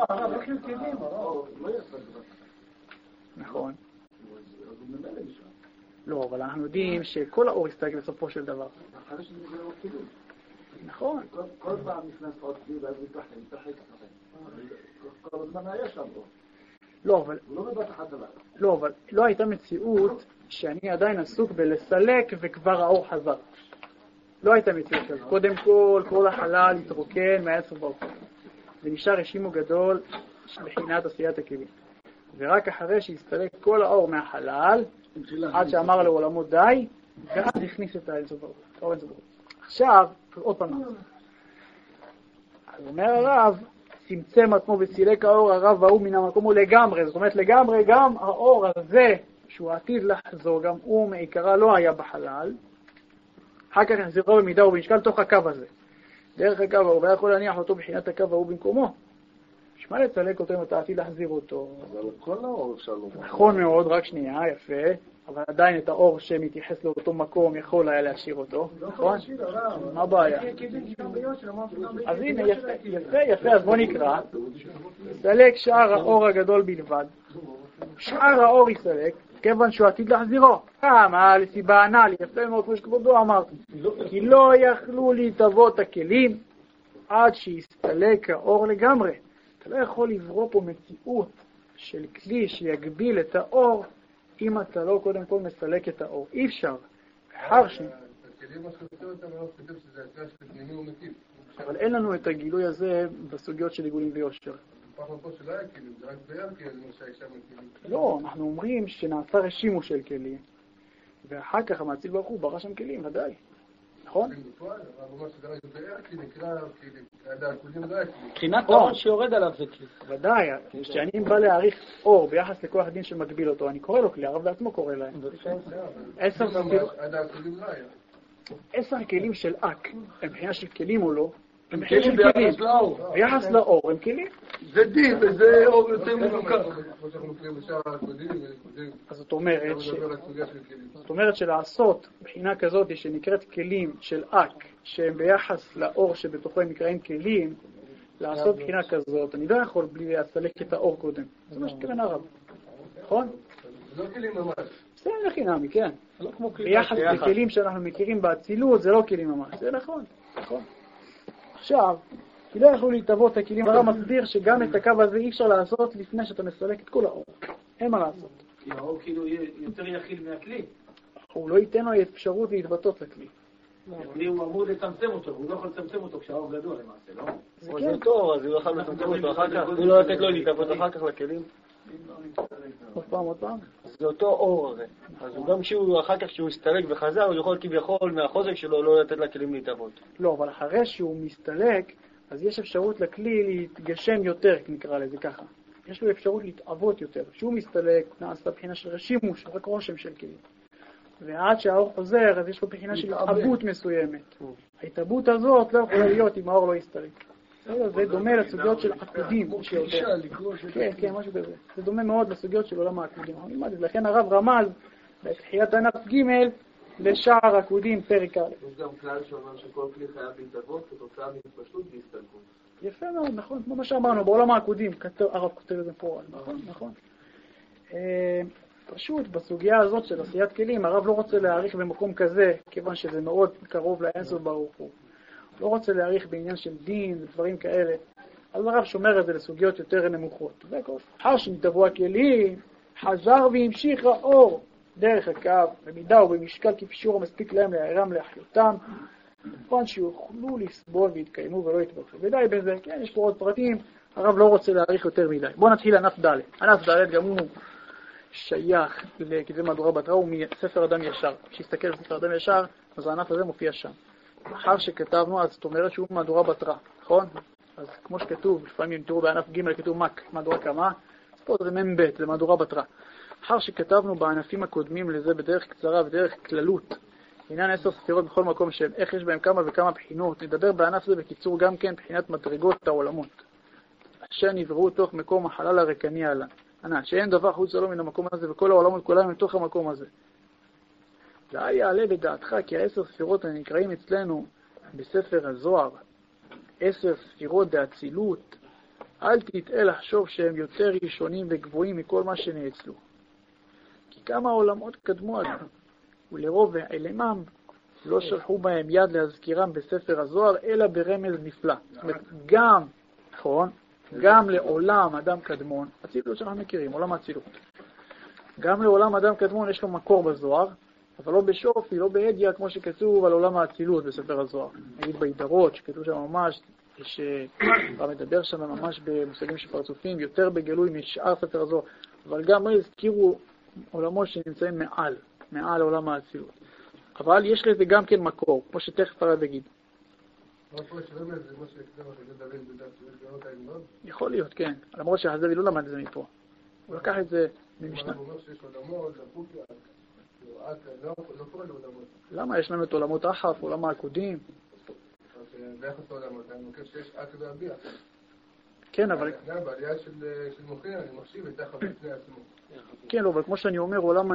פעם. נכון. לא, אבל אנחנו יודעים שכל האור יסתגל לסופו של דבר. נכון. כל פעם נכנס עוד כלי ואז מתרחק. כל הזמן היה שם פה. לא, אבל... הוא לא בבת אחת דבר. לא, אבל לא הייתה מציאות שאני עדיין עסוק בלסלק וכבר האור חזר. לא הייתה מציאות כזאת. קודם כל החלל התרוקן מהעשר ברוך. ונשאר רשימו גדול בחינת עשיית הכלים. ורק אחרי שהסתלק כל האור מהחלל, עד שאמר לעולמו די, ואז הכניס את האינסוף ברוך. עכשיו, עוד פעם. אז אומר הרב, צמצם עצמו וסילק האור הרב והוא מן המקום הוא לגמרי. זאת אומרת לגמרי גם האור הזה שהוא עתיד לחזור, גם הוא מעיקרה לא היה בחלל. אחר כך יחזירו במידה ובמשקל תוך הקו הזה. דרך הקו ההוא, ויכול להניח אותו בחינת הקו ההוא במקומו. שמה לצלק אותו אם אתה עתיד להחזיר אותו? אבל כל האור אפשר לומר. נכון מאוד, רק שנייה, יפה. אבל עדיין את האור שמתייחס לאותו מקום יכול היה להשאיר אותו. נכון? מה הבעיה? אז הנה, יפה, אז בוא נקרא. יסלק שאר האור הגדול בלבד. שאר האור יסלק, כיוון שהוא עתיד להחזירו. מה לסיבה הנ"ל, יפה מאוד, כמו שכבודו אמר. כי לא יכלו להתאבות הכלים עד שיסתלק האור לגמרי. אתה לא יכול לברוא פה מציאות של כלי שיגביל את האור אם אתה לא קודם כל מסלק את האור. אי אפשר. אבל אין לנו את הגילוי הזה בסוגיות של עיגולים ויושר. לא, אנחנו אומרים שנעשה רשימו של כלים, ואחר כך המציל ברוך הוא ברא שם כלים, ודאי. נכון? מבחינת האור שיורד עליו זה כלי. ודאי, כשאני בא להעריך אור ביחס לכוח הדין שמגביל אותו, אני קורא לו כלי, הרב בעצמו קורא להם. 10 כלים של אק, הם בחינה של כלים או לא? הם בחינה של כלים. ביחס לאור, הם כלים. זה דין וזה אור יותר מבוקר. אז זאת אומרת שלעשות בחינה כזאת שנקראת כלים של אק, שהם ביחס לאור שבתוכו הם נקראים כלים, לעשות בחינה כזאת, אני לא יכול בלי להסלק את האור קודם. זה מה שכוון הרב. נכון? זה לא כלים ממש. זה לחינמי, כן. ביחס לכלים שאנחנו מכירים באצילות, זה לא כלים ממש. זה נכון. עכשיו, כי לא יכלו להתאבות הכלים, הרב מסביר שגם את הקו הזה אי אפשר לעשות לפני שאתה מסלק את כל האור. אין מה לעשות. כי האור כאילו יותר יכיל מהכלי. הוא לא ייתן לו אפשרות להתבטאות לכלי. הכלי הוא אמור לצמצם אותו, הוא לא יכול לצמצם אותו כשהאור גדול למעשה, לא? זה טוב, אז הוא לא יכול לצמצם אותו אחר כך, הוא לא לתת לו להתאבות אחר כך לכלים. עוד פעם? זה אותו אור הרי. אז גם אחר כך שהוא הסתלק וחזר, הוא יכול כביכול מהחוזק שלו לא לתת לכלים להתאבות. לא, אבל אחרי שהוא מסתלק, אז יש אפשרות לכלי להתגשם יותר, נקרא לזה ככה. יש לו אפשרות להתאבות יותר. כשהוא מסתלק, נעשה בחינה של רשימוש, רק רושם של כלי. ועד שהאור חוזר, אז יש לו בחינה של התאבות מסוימת. ההתאבות הזאת לא יכולה להיות אם האור לא יסתלק. זה דומה לסוגיות של עקודים. כן, משהו כזה. זה דומה מאוד לסוגיות של עולם העקודים. לכן הרב רמז בתחילת ענף ג' לשער עקודים פרק א'. יש גם כלל שאומר שכל כלי חייב להתאבות כתוצאה מהתפשטות והסתלקות. יפה מאוד, נכון. כמו מה שאמרנו, בעולם העקודים, הרב כותב את זה פה. נכון. פשוט בסוגיה הזאת של עשיית כלים, הרב לא רוצה להעריך במקום כזה, כיוון שזה מאוד קרוב לאינסוף ברוך הוא. לא רוצה להעריך בעניין של דין ודברים כאלה. אז הרב שומר את זה לסוגיות יותר נמוכות. אחר שנתאבו הכלים, חזר והמשיך האור דרך הקו, במידה ובמשקל כפשור המספיק להם להערם להחיותם, כמובן שיוכלו לסבול והתקיימו ולא יתבקשו. ודי בזה, כן, יש פה עוד פרטים, הרב לא רוצה להעריך יותר מדי. בואו נתחיל ענף ד'. ענף ד' גם הוא שייך לכתבי מהדורה בתרא, הוא מספר אדם ישר. כשהסתכל על ספר אדם ישר, אז הענף הזה מופיע שם. אחר שכתבנו, אז זאת אומרת שהוא מהדורה בתרא, נכון? אז כמו שכתוב, לפעמים תראו בענף ג' כתוב מהדורה כמה, אז פה זה מ"ב, זה מהדורה בתרא. אחר שכתבנו בענפים הקודמים לזה בדרך קצרה ודרך כללות, עניין 10 ספירות בכל מקום שהם, איך יש בהם כמה וכמה בחינות, נדבר בענף זה בקיצור גם כן בחינת מדרגות העולמות, אשר נבראו תוך מקום החלל הרקני עלה. שאין דבר חוץ לו מן המקום הזה, וכל העולמות כולם מתוך המקום הזה. לא יעלה בדעתך כי 10 ספירות הנקראים אצלנו בספר הזוהר, 10 ספירות דאצילות, אל תטעה לחשוב שהם יותר ראשונים וגבוהים מכל מה שנאצלו. כי כמה עולמות קדמו עליהם, ולרוב העלמם לא שלחו בהם יד להזכירם בספר הזוהר, אלא ברמז נפלא. זאת אומרת, גם, נכון? גם לעולם אדם קדמון, הצילות שאנחנו מכירים, עולם האצילות. גם לעולם אדם קדמון יש לו מקור בזוהר, אבל לא בשופי, לא בהדיה, כמו שכתוב על עולם האצילות בספר הזוהר. נגיד בהידרות, שכתוב שם ממש, מדבר שם ממש במושגים של פרצופים, יותר בגלוי משאר ספר הזוהר, אבל גם הזכירו עולמות שנמצאים מעל עולם האצילות. אבל יש לזה גם כן מקור, כמו שתכף הרב יגיד. יכול להיות, כן. למרות שהחסדי דוד לא למד את זה מפה. הוא לקח את זה ממשנה. למה יש לנו את עולמות אחף, עולם העקודים? ביחס לעולמות, אני חושב שיש אק והביע. כן, אבל... בעלייה של מוחין, אני מחשיב את אחף לפני עצמו. כן, אבל כמו שאני אומר, עולם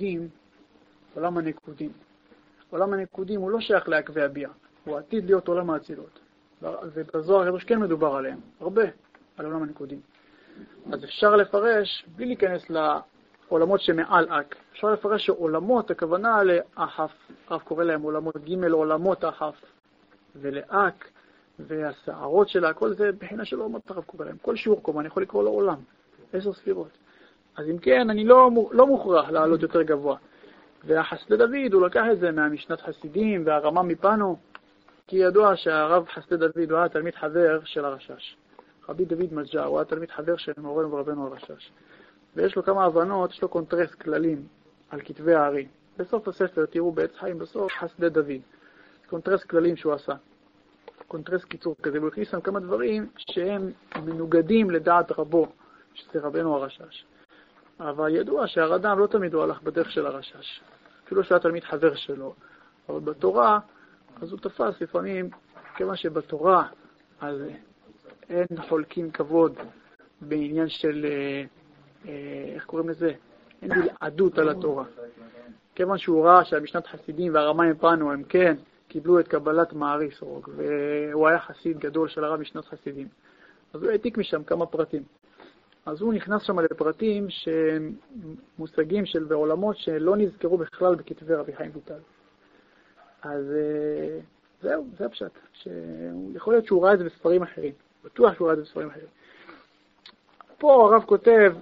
הנקודים הוא לא שייך לאק והביע. הוא עתיד להיות עולם האצילות. ובזוהר הקדוש כן מדובר עליהם, הרבה, על עולם הנקודים. אז אפשר לפרש, בלי להיכנס לעולמות שמעל אק, אפשר לפרש שעולמות, הכוונה לאחף, הרב קורא להם עולמות ג' עולמות אחף, ולאק, והסערות שלה, כל זה בחינה של עולמות הרב קורא להם. כל שיעור קומה, אני יכול לקרוא לו עולם, 10 ספירות. אז אם כן, אני לא מוכרח לעלות יותר גבוה. והחסדי דוד, הוא לקח את זה מהמשנת חסידים והרמה מפנו, כי ידוע שהרב חסדי דוד הוא היה תלמיד חבר של הרשש. רבי דוד מג'ה, הוא היה תלמיד חבר של מורנו ורבנו הרשש. ויש לו כמה הבנות, יש לו קונטרס כללים על כתבי הארי. בסוף הספר, תראו בעץ חיים, בסוף חסדי דוד. קונטרס כללים שהוא עשה. קונטרס קיצור כזה, הוא הכניס שם כמה דברים שהם מנוגדים לדעת רבו, שזה רבנו הרשש. אבל ידוע שהרדם לא תמיד הוא הלך בדרך של הרשש. אפילו שהיה תלמיד חבר שלו. אבל בתורה, אז הוא תפס לפעמים, כיוון שבתורה, אז אין חולקים כבוד בעניין של, איך קוראים לזה? אין בלעדות על התורה. כיוון שהוא ראה שהמשנת חסידים והרמיים פנו, הם כן קיבלו את קבלת מעריס רוג, והוא היה חסיד גדול של הרב משנת חסידים. אז הוא העתיק משם כמה פרטים. אז הוא נכנס שם לפרטים שמושגים של ועולמות שלא נזכרו בכלל בכתבי רבי חיים ויטל. אז זהו, זה הפשט. יכול להיות שהוא ראה את זה בספרים אחרים. בטוח שהוא ראה את זה בספרים אחרים. פה הרב כותב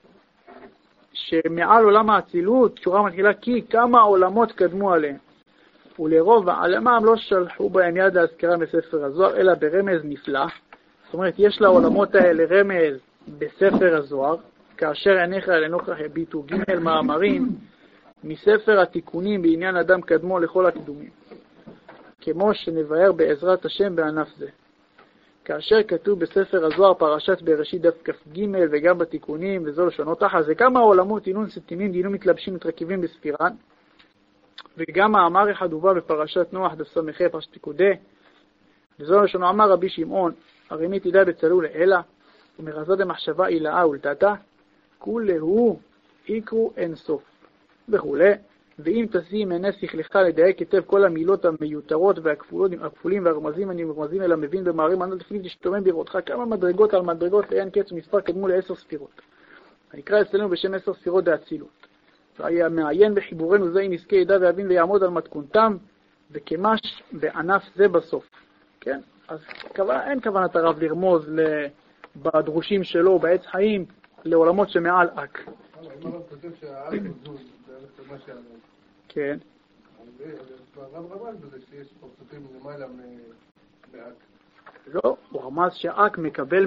שמעל עולם האצילות, שורה מתחילה, כי כמה עולמות קדמו עליהם. ולרוב העלמם לא שלחו בהם יד להזכירה בספר הזוהר, אלא ברמז נפלא. זאת אומרת, יש לעולמות האלה רמז בספר הזוהר, כאשר עיניך אל נוכח הביטו ג' מאמרים מספר התיקונים בעניין אדם קדמו לכל הקדומים. כמו שנבהר בעזרת השם בענף זה. כאשר כתוב בספר הזוהר פרשת בראשית דף כ"ג וגם בתיקונים וזו לשונות אחת, זה כמה עולמות עינון סתימים דינו מתלבשים מתרכיבים בספירן, וגם מאמר אחד הובא בפרשת נוח דף ס"ח פרשת פיקודי, וזו לשונו אמר רבי שמעון, הרימי תדע בצלו לאלה, ומרזד המחשבה אילאה ולתתה, כולהו יקרו אין סוף, וכו'. ואם תשים עיני שכלך לדייק היטב כל המילות המיותרות והכפולים והרמזים הנרמזים אל המבין במערים ענד לפנים תשתומם בראותך כמה מדרגות על מדרגות לעין קץ ומספר קדמו ל10 ספירות. הנקרא אצלנו בשם 10 ספירות דאצילות. והמעיין בחיבורנו זה נזכה ידע ויבין ויעמוד על מתכונתם וכמש בענף זה בסוף. כן? אז אין כוונת הרב לרמוז בדרושים שלו בעץ חיים לעולמות שמעל אק. אם הרב כותב שהאק זוז, זה מה שאמר. כן. הרב רמז בזה שיש פרצופים למעלה מאק. לא, הוא רמז שהאק מקבל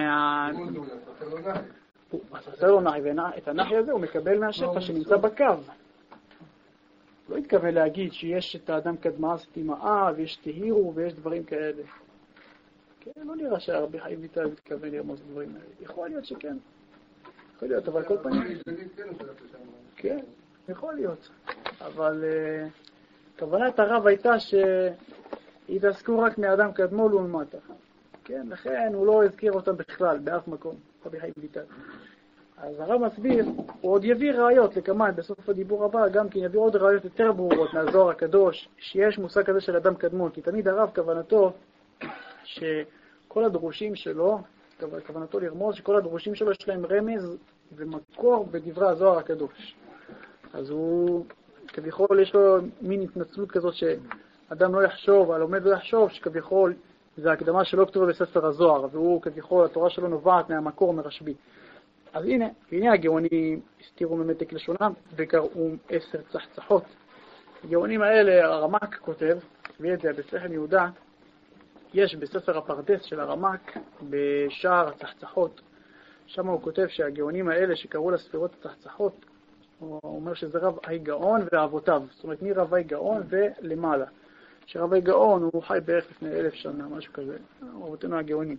הוא עשה לו נחי, ואת הנחי הזה הוא מקבל מהשפע שנמצא בקו. לא התכוון להגיד שיש את האדם קדמה סתימה ויש תהירו ויש דברים כאלה. כן, לא נראה שהרבי חיים ויטל מתכוון לרמוז דברים האלה. יכול להיות שכן. יכול להיות, אבל כל פעם... כן, יכול להיות. אבל כוונת הרב הייתה שהתעסקו רק מאדם קדמול ולמטה. כן, לכן הוא לא הזכיר אותם בכלל, באף מקום, רבי חיים ויטל. אז הרב מסביר, הוא עוד יביא ראיות לכמה, בסוף הדיבור הבא, גם כי יביא עוד ראיות יותר ברורות מהזוהר הקדוש, שיש מושג כזה של אדם קדמון, כי תמיד הרב כוונתו שכל הדרושים שלו, כוונתו לרמוז שכל הדרושים שלו יש להם רמז ומקור בדברי הזוהר הקדוש. אז הוא, כביכול יש לו מין התנצלות כזאת שאדם לא יחשוב, הלומד לא יחשוב, שכביכול זה הקדמה שלא כתובה בספר הזוהר, והוא כביכול, התורה שלו נובעת מהמקור מרשב"י. אז הנה הגאונים הסתירו ממתק לשונם וקראו 10 צחצחות. הגאונים האלה, הרמק כותב, הביא את זה בספר יהודה, יש בספר הפרדס של הרמק בשער הצחצחות, שם הוא כותב שהגאונים האלה שקראו לספירות הצחצחות, הוא אומר שזה רב אי גאון ואבותיו, זאת אומרת מרב אי גאון ולמעלה. שרבי גאון הוא חי בערך לפני 1000 שנה, משהו כזה, רבותינו הגאונים.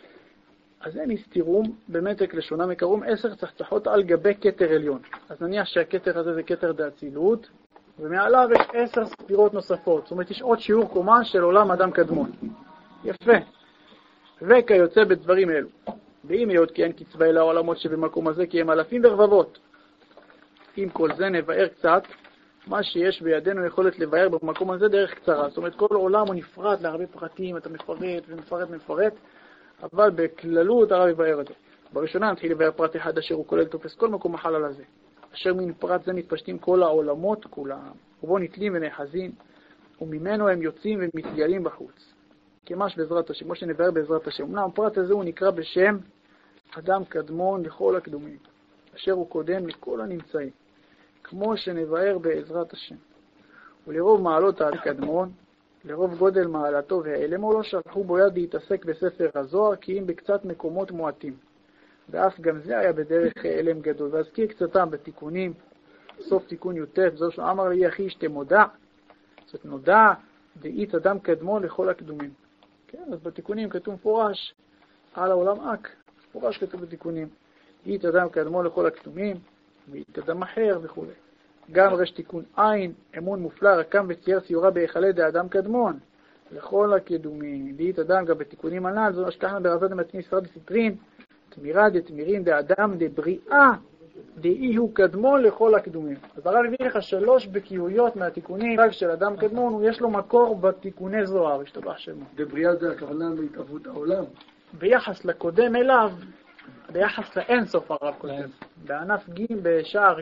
אז הם הסתירו במתק לשונם יקרום 10 צחצחות על גבי כתר עליון. אז נניח שהכתר הזה זה כתר דאצילות, ומעליו יש 10 ספירות נוספות. זאת אומרת, יש עוד שיעור קומה של עולם אדם קדמון. יפה. וכיוצא בדברים אלו. ואם יהיה עוד כי אין קצבה אל העולמות שבמקום הזה, כי הם אלפים ורבבות. עם כל זה נבאר קצת, מה שיש בידינו יכולת לבאר במקום הזה דרך קצרה. זאת אומרת, כל עולם הוא נפרד להרבה פרטים, אתה מפרט ומפרט, אבל בכללות הרב יבאר את זה. בראשונה נתחיל לבאר פרט אחד אשר הוא כולל תופס כל מקום החלל הזה. אשר מן פרט זה מתפשטים כל העולמות כולם, ובו נתלים ונאחזים, וממנו הם יוצאים ומתגלים בחוץ. כמש בעזרת השם, כמו שנבאר בעזרת השם. אמנם הפרט הזה הוא נקרא בשם אדם קדמון לכל הקדומים, אשר הוא קודם לכל הנמצאים, כמו שנבאר בעזרת השם. ולרוב מעלות הקדמון, לרוב גודל מעלתו והעלמו לא שלחו בו יד להתעסק בספר הזוהר, כי אם בקצת מקומות מועטים. ואף גם זה היה בדרך העלם גדול. ואזכיר קצתם בתיקונים, סוף תיקון י"ט, זו שאמר לי אחי שתמודע, זאת נודע דאית אדם קדמון לכל הקדומים. כן, אז בתיקונים כתוב מפורש על העולם אק, מפורש כתוב בתיקונים, דאית אדם קדמון לכל הקדומים, ואית אדם אחר וכו'. גם רש תיקון עין, אמון מופלא, רקם וצייר ציורה בהיכלי דאדם קדמון לכל הקדומים. דאית אדם גם בתיקונים הנ"ל, זו השכחנה ברזת דמתני ספרד סטרין, תמירה דתמירים דאדם דבריאה דאי הוא קדמון לכל הקדומים. אז הרב הביא לך 3 בקיאויות מהתיקונים רק של אדם קדמון, יש לו מקור בתיקוני זוהר, השתבח שמו. דבריאה זה הכוונה בהתהוות העולם. ביחס לקודם אליו, ביחס לאינסוף הרב כותב. בענף ג' בשער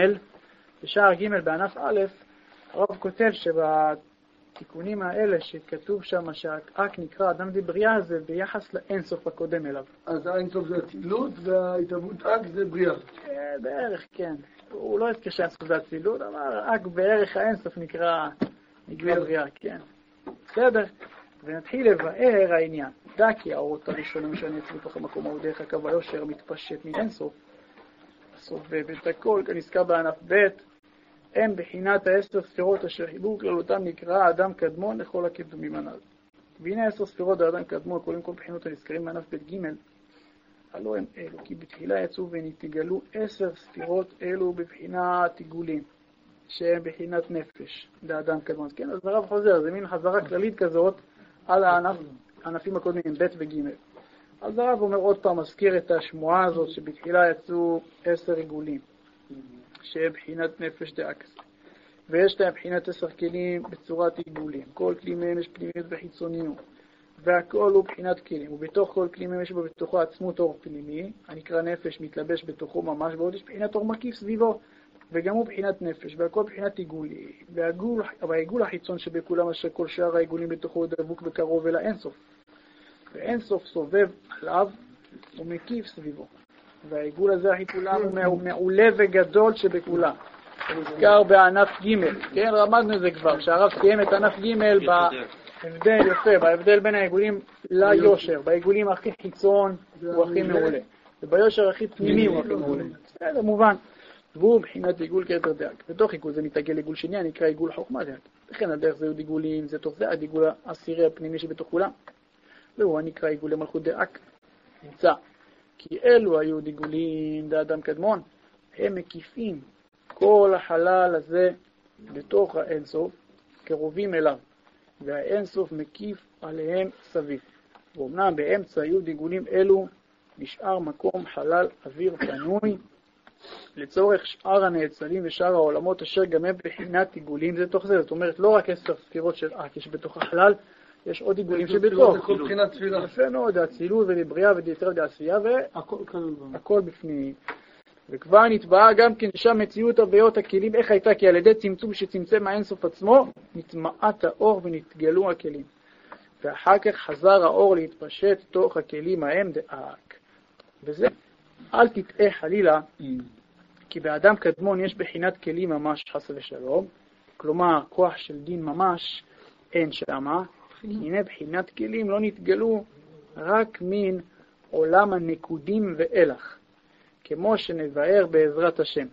ג' בענף א', הרב כותב שבתיקונים האלה שכתוב שם שהאק נקרא אדם דבריאה זה ביחס לאינסוף הקודם אליו. אז האינסוף זה הצילות וההתהוות אק זה בריאה. בערך, כן. הוא לא הזכיר שהאינסוף זה הצילות, אבל אק בערך האינסוף נקרא בריאה, כן. בסדר? ונתחיל לבאר העניין. דע כי האורות הראשונים שאני אצלי תוך המקום ההוא דרך הקו היושר מתפשט מאינסוף. הסובב את הכל, כנזכר בענף ב' הם בחינת 10 ספירות אשר חיבור כללותם נקרא אדם קדמון לכל הקדומים הנ"ל. והנה 10 ספירות האדם קדמון, כוללים כל בחינות הנזכרים בענף ב' ג' הלא הם אלו, כי בתחילה יצאו ונתגלו 10 ספירות אלו בבחינת עיגולים, שהם בחינת נפש, לאדם קדמון. כן, אז הרב חוזר, זה מין חזרה כללית כזאת על הענפים הקודמים, ב' וג'. אז הרב אומר עוד פעם, מזכיר את השמועה הזאת שבתחילה יצאו 10 עיגולים, שהם בחינת נפש דאקס. ויש להם בחינת 10 כלים בצורת עיגולים. כל כלי מהם יש פנימיות וחיצוניות, והכל הוא בחינת כלים. ובתוך כל כלי מהם יש בו בתוכו עצמות אור פנימי, הנקרא נפש מתלבש בתוכו ממש, ועוד יש בחינת אור מקיף סביבו, וגם הוא בחינת נפש, והכל בחינת עיגולים. והעיגול החיצון שבכולם אשר כל שאר העיגולים בתוכו דבוק וקרוב אל האינסוף. ואינסוף סובב עליו ומקיף סביבו. והעיגול הזה החיצולם הוא מעולה וגדול שבכולם. נזכר בענף ג', כן, למדנו את זה כבר, שהרב סיים את ענף ג' בהבדל יפה, בהבדל בין העיגולים ליושר, בעיגולים הכי חיצון הוא הכי מעולה, וביושר הכי פנימי הוא הכי מעולה. זה מובן. והוא בחינת עיגול כתר דאק. בתוך עיגול זה מתעגל עיגול שני, נקרא עיגול חוכמה דאק. לכן הדרך זה עיגולים, זה תוך זה העיגול העשירי הפנימי שבתוך כולם. והוא הנקרא עיגול למלכות דאק. נמצא. כי אלו היו עיגולים דאדם קדמון, הם מקיפים כל החלל הזה בתוך האינסוף, קרובים אליו, והאינסוף מקיף עליהם סביב. ואומנם באמצע היו עיגולים אלו נשאר מקום חלל אוויר פנוי, לצורך שאר הנאצלים ושאר העולמות אשר גם הם בחינת עיגולים זה תוך זה. זאת אומרת, לא רק 10 ספירות של אק יש בתוך החלל, יש עוד עיגולים שבתוך. יפה מאוד, הצילות ולבריאה ודיתר דעשייה והכל בפנים. וכבר נתבעה גם כן שם מציאות הבעיות הכלים, איך הייתה? כי על ידי צמצום שצמצם האינסוף עצמו, נטמעת האור ונתגלו הכלים. ואחר כך חזר האור להתפשט תוך הכלים ההם דאק. וזה, אל תטעה חלילה, כי באדם קדמון יש בחינת כלים ממש חס ושלום, כלומר כוח של דין ממש אין שמה, הנה בחינת כלים לא נתגלו רק מן עולם הנקודים ואילך, כמו שנבאר בעזרת השם.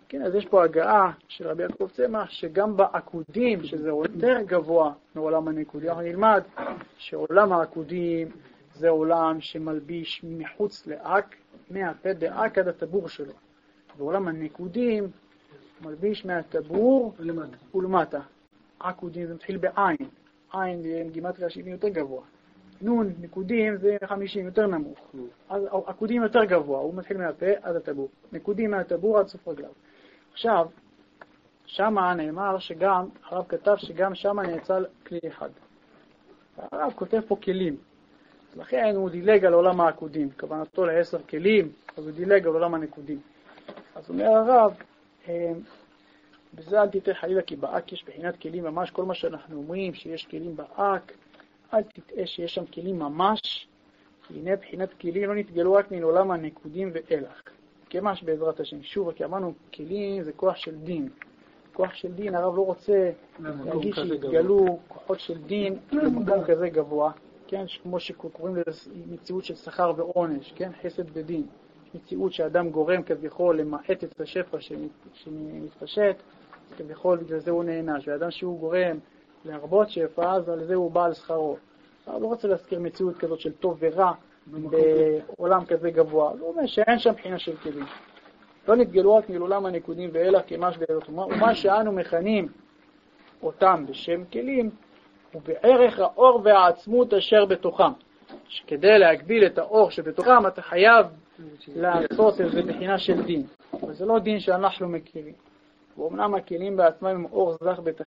כן, אז יש פה הגעה של רבי יעקב צמח, שגם בעקודים, שזה יותר גבוה מעולם הנקודים, אנחנו נלמד שעולם העקודים זה עולם שמלביש מחוץ לאק, מהפה דאק עד הטבור שלו. ועולם הנקודים מלביש מהטבור ולמטה. עקודים זה מתחיל בעין. עין זה גימטריה 70 יותר גבוה. נון, נקודים זה 50 יותר נמוך. אז עקודים יותר גבוה, הוא מתחיל מהפה עד הטבור. נקודים מהטבור עד סוף רגליו. עכשיו, שמה נאמר שגם, הרב כתב שגם שמה נאצל כלי אחד. הרב כותב פה כלים. לכן הוא דילג על עולם העקודים. כוונתו ל10 כלים, אז הוא דילג על עולם הנקודים. אז אומר הרב, בזה אל תטעה חלילה, כי באק יש בחינת כלים ממש. כל מה שאנחנו אומרים שיש כלים באק, אל תטעה שיש שם כלים ממש. הנה בחינת כלים לא נתגלו רק מעולם הנקודים ואילך. כמש בעזרת השם. שוב, כי אמרנו, כלים זה כוח של דין. כוח של דין, הרב לא רוצה להגיש שהתגלו כוחות של דין במקום כזה גבוה. כן, כמו שקוראים לזה מציאות של שכר ועונש, כן, חסד ודין. מציאות שאדם גורם כביכול למעט את השפע שמתפשט, כביכול בגלל זה הוא נענש. ואדם שהוא גורם להרבות שפע, אז על זה הוא בא על שכרו. הרב לא רוצה להזכיר מציאות כזאת של טוב ורע בעולם כזה גבוה. הוא אומר שאין שם בחינה של כלים. לא נתגלו רק מעולם הנקודים ואלה כמש בעזרת ומה שאנו מכנים אותם בשם כלים, ובערך האור והעצמות אשר בתוכם. שכדי להגביל את האור שבתוכם אתה חייב לעשות איזה בחינה של דין. אבל זה לא דין שאנחנו מכירים. ואומנם הכלים בעצמם הם אור זך בתכלית.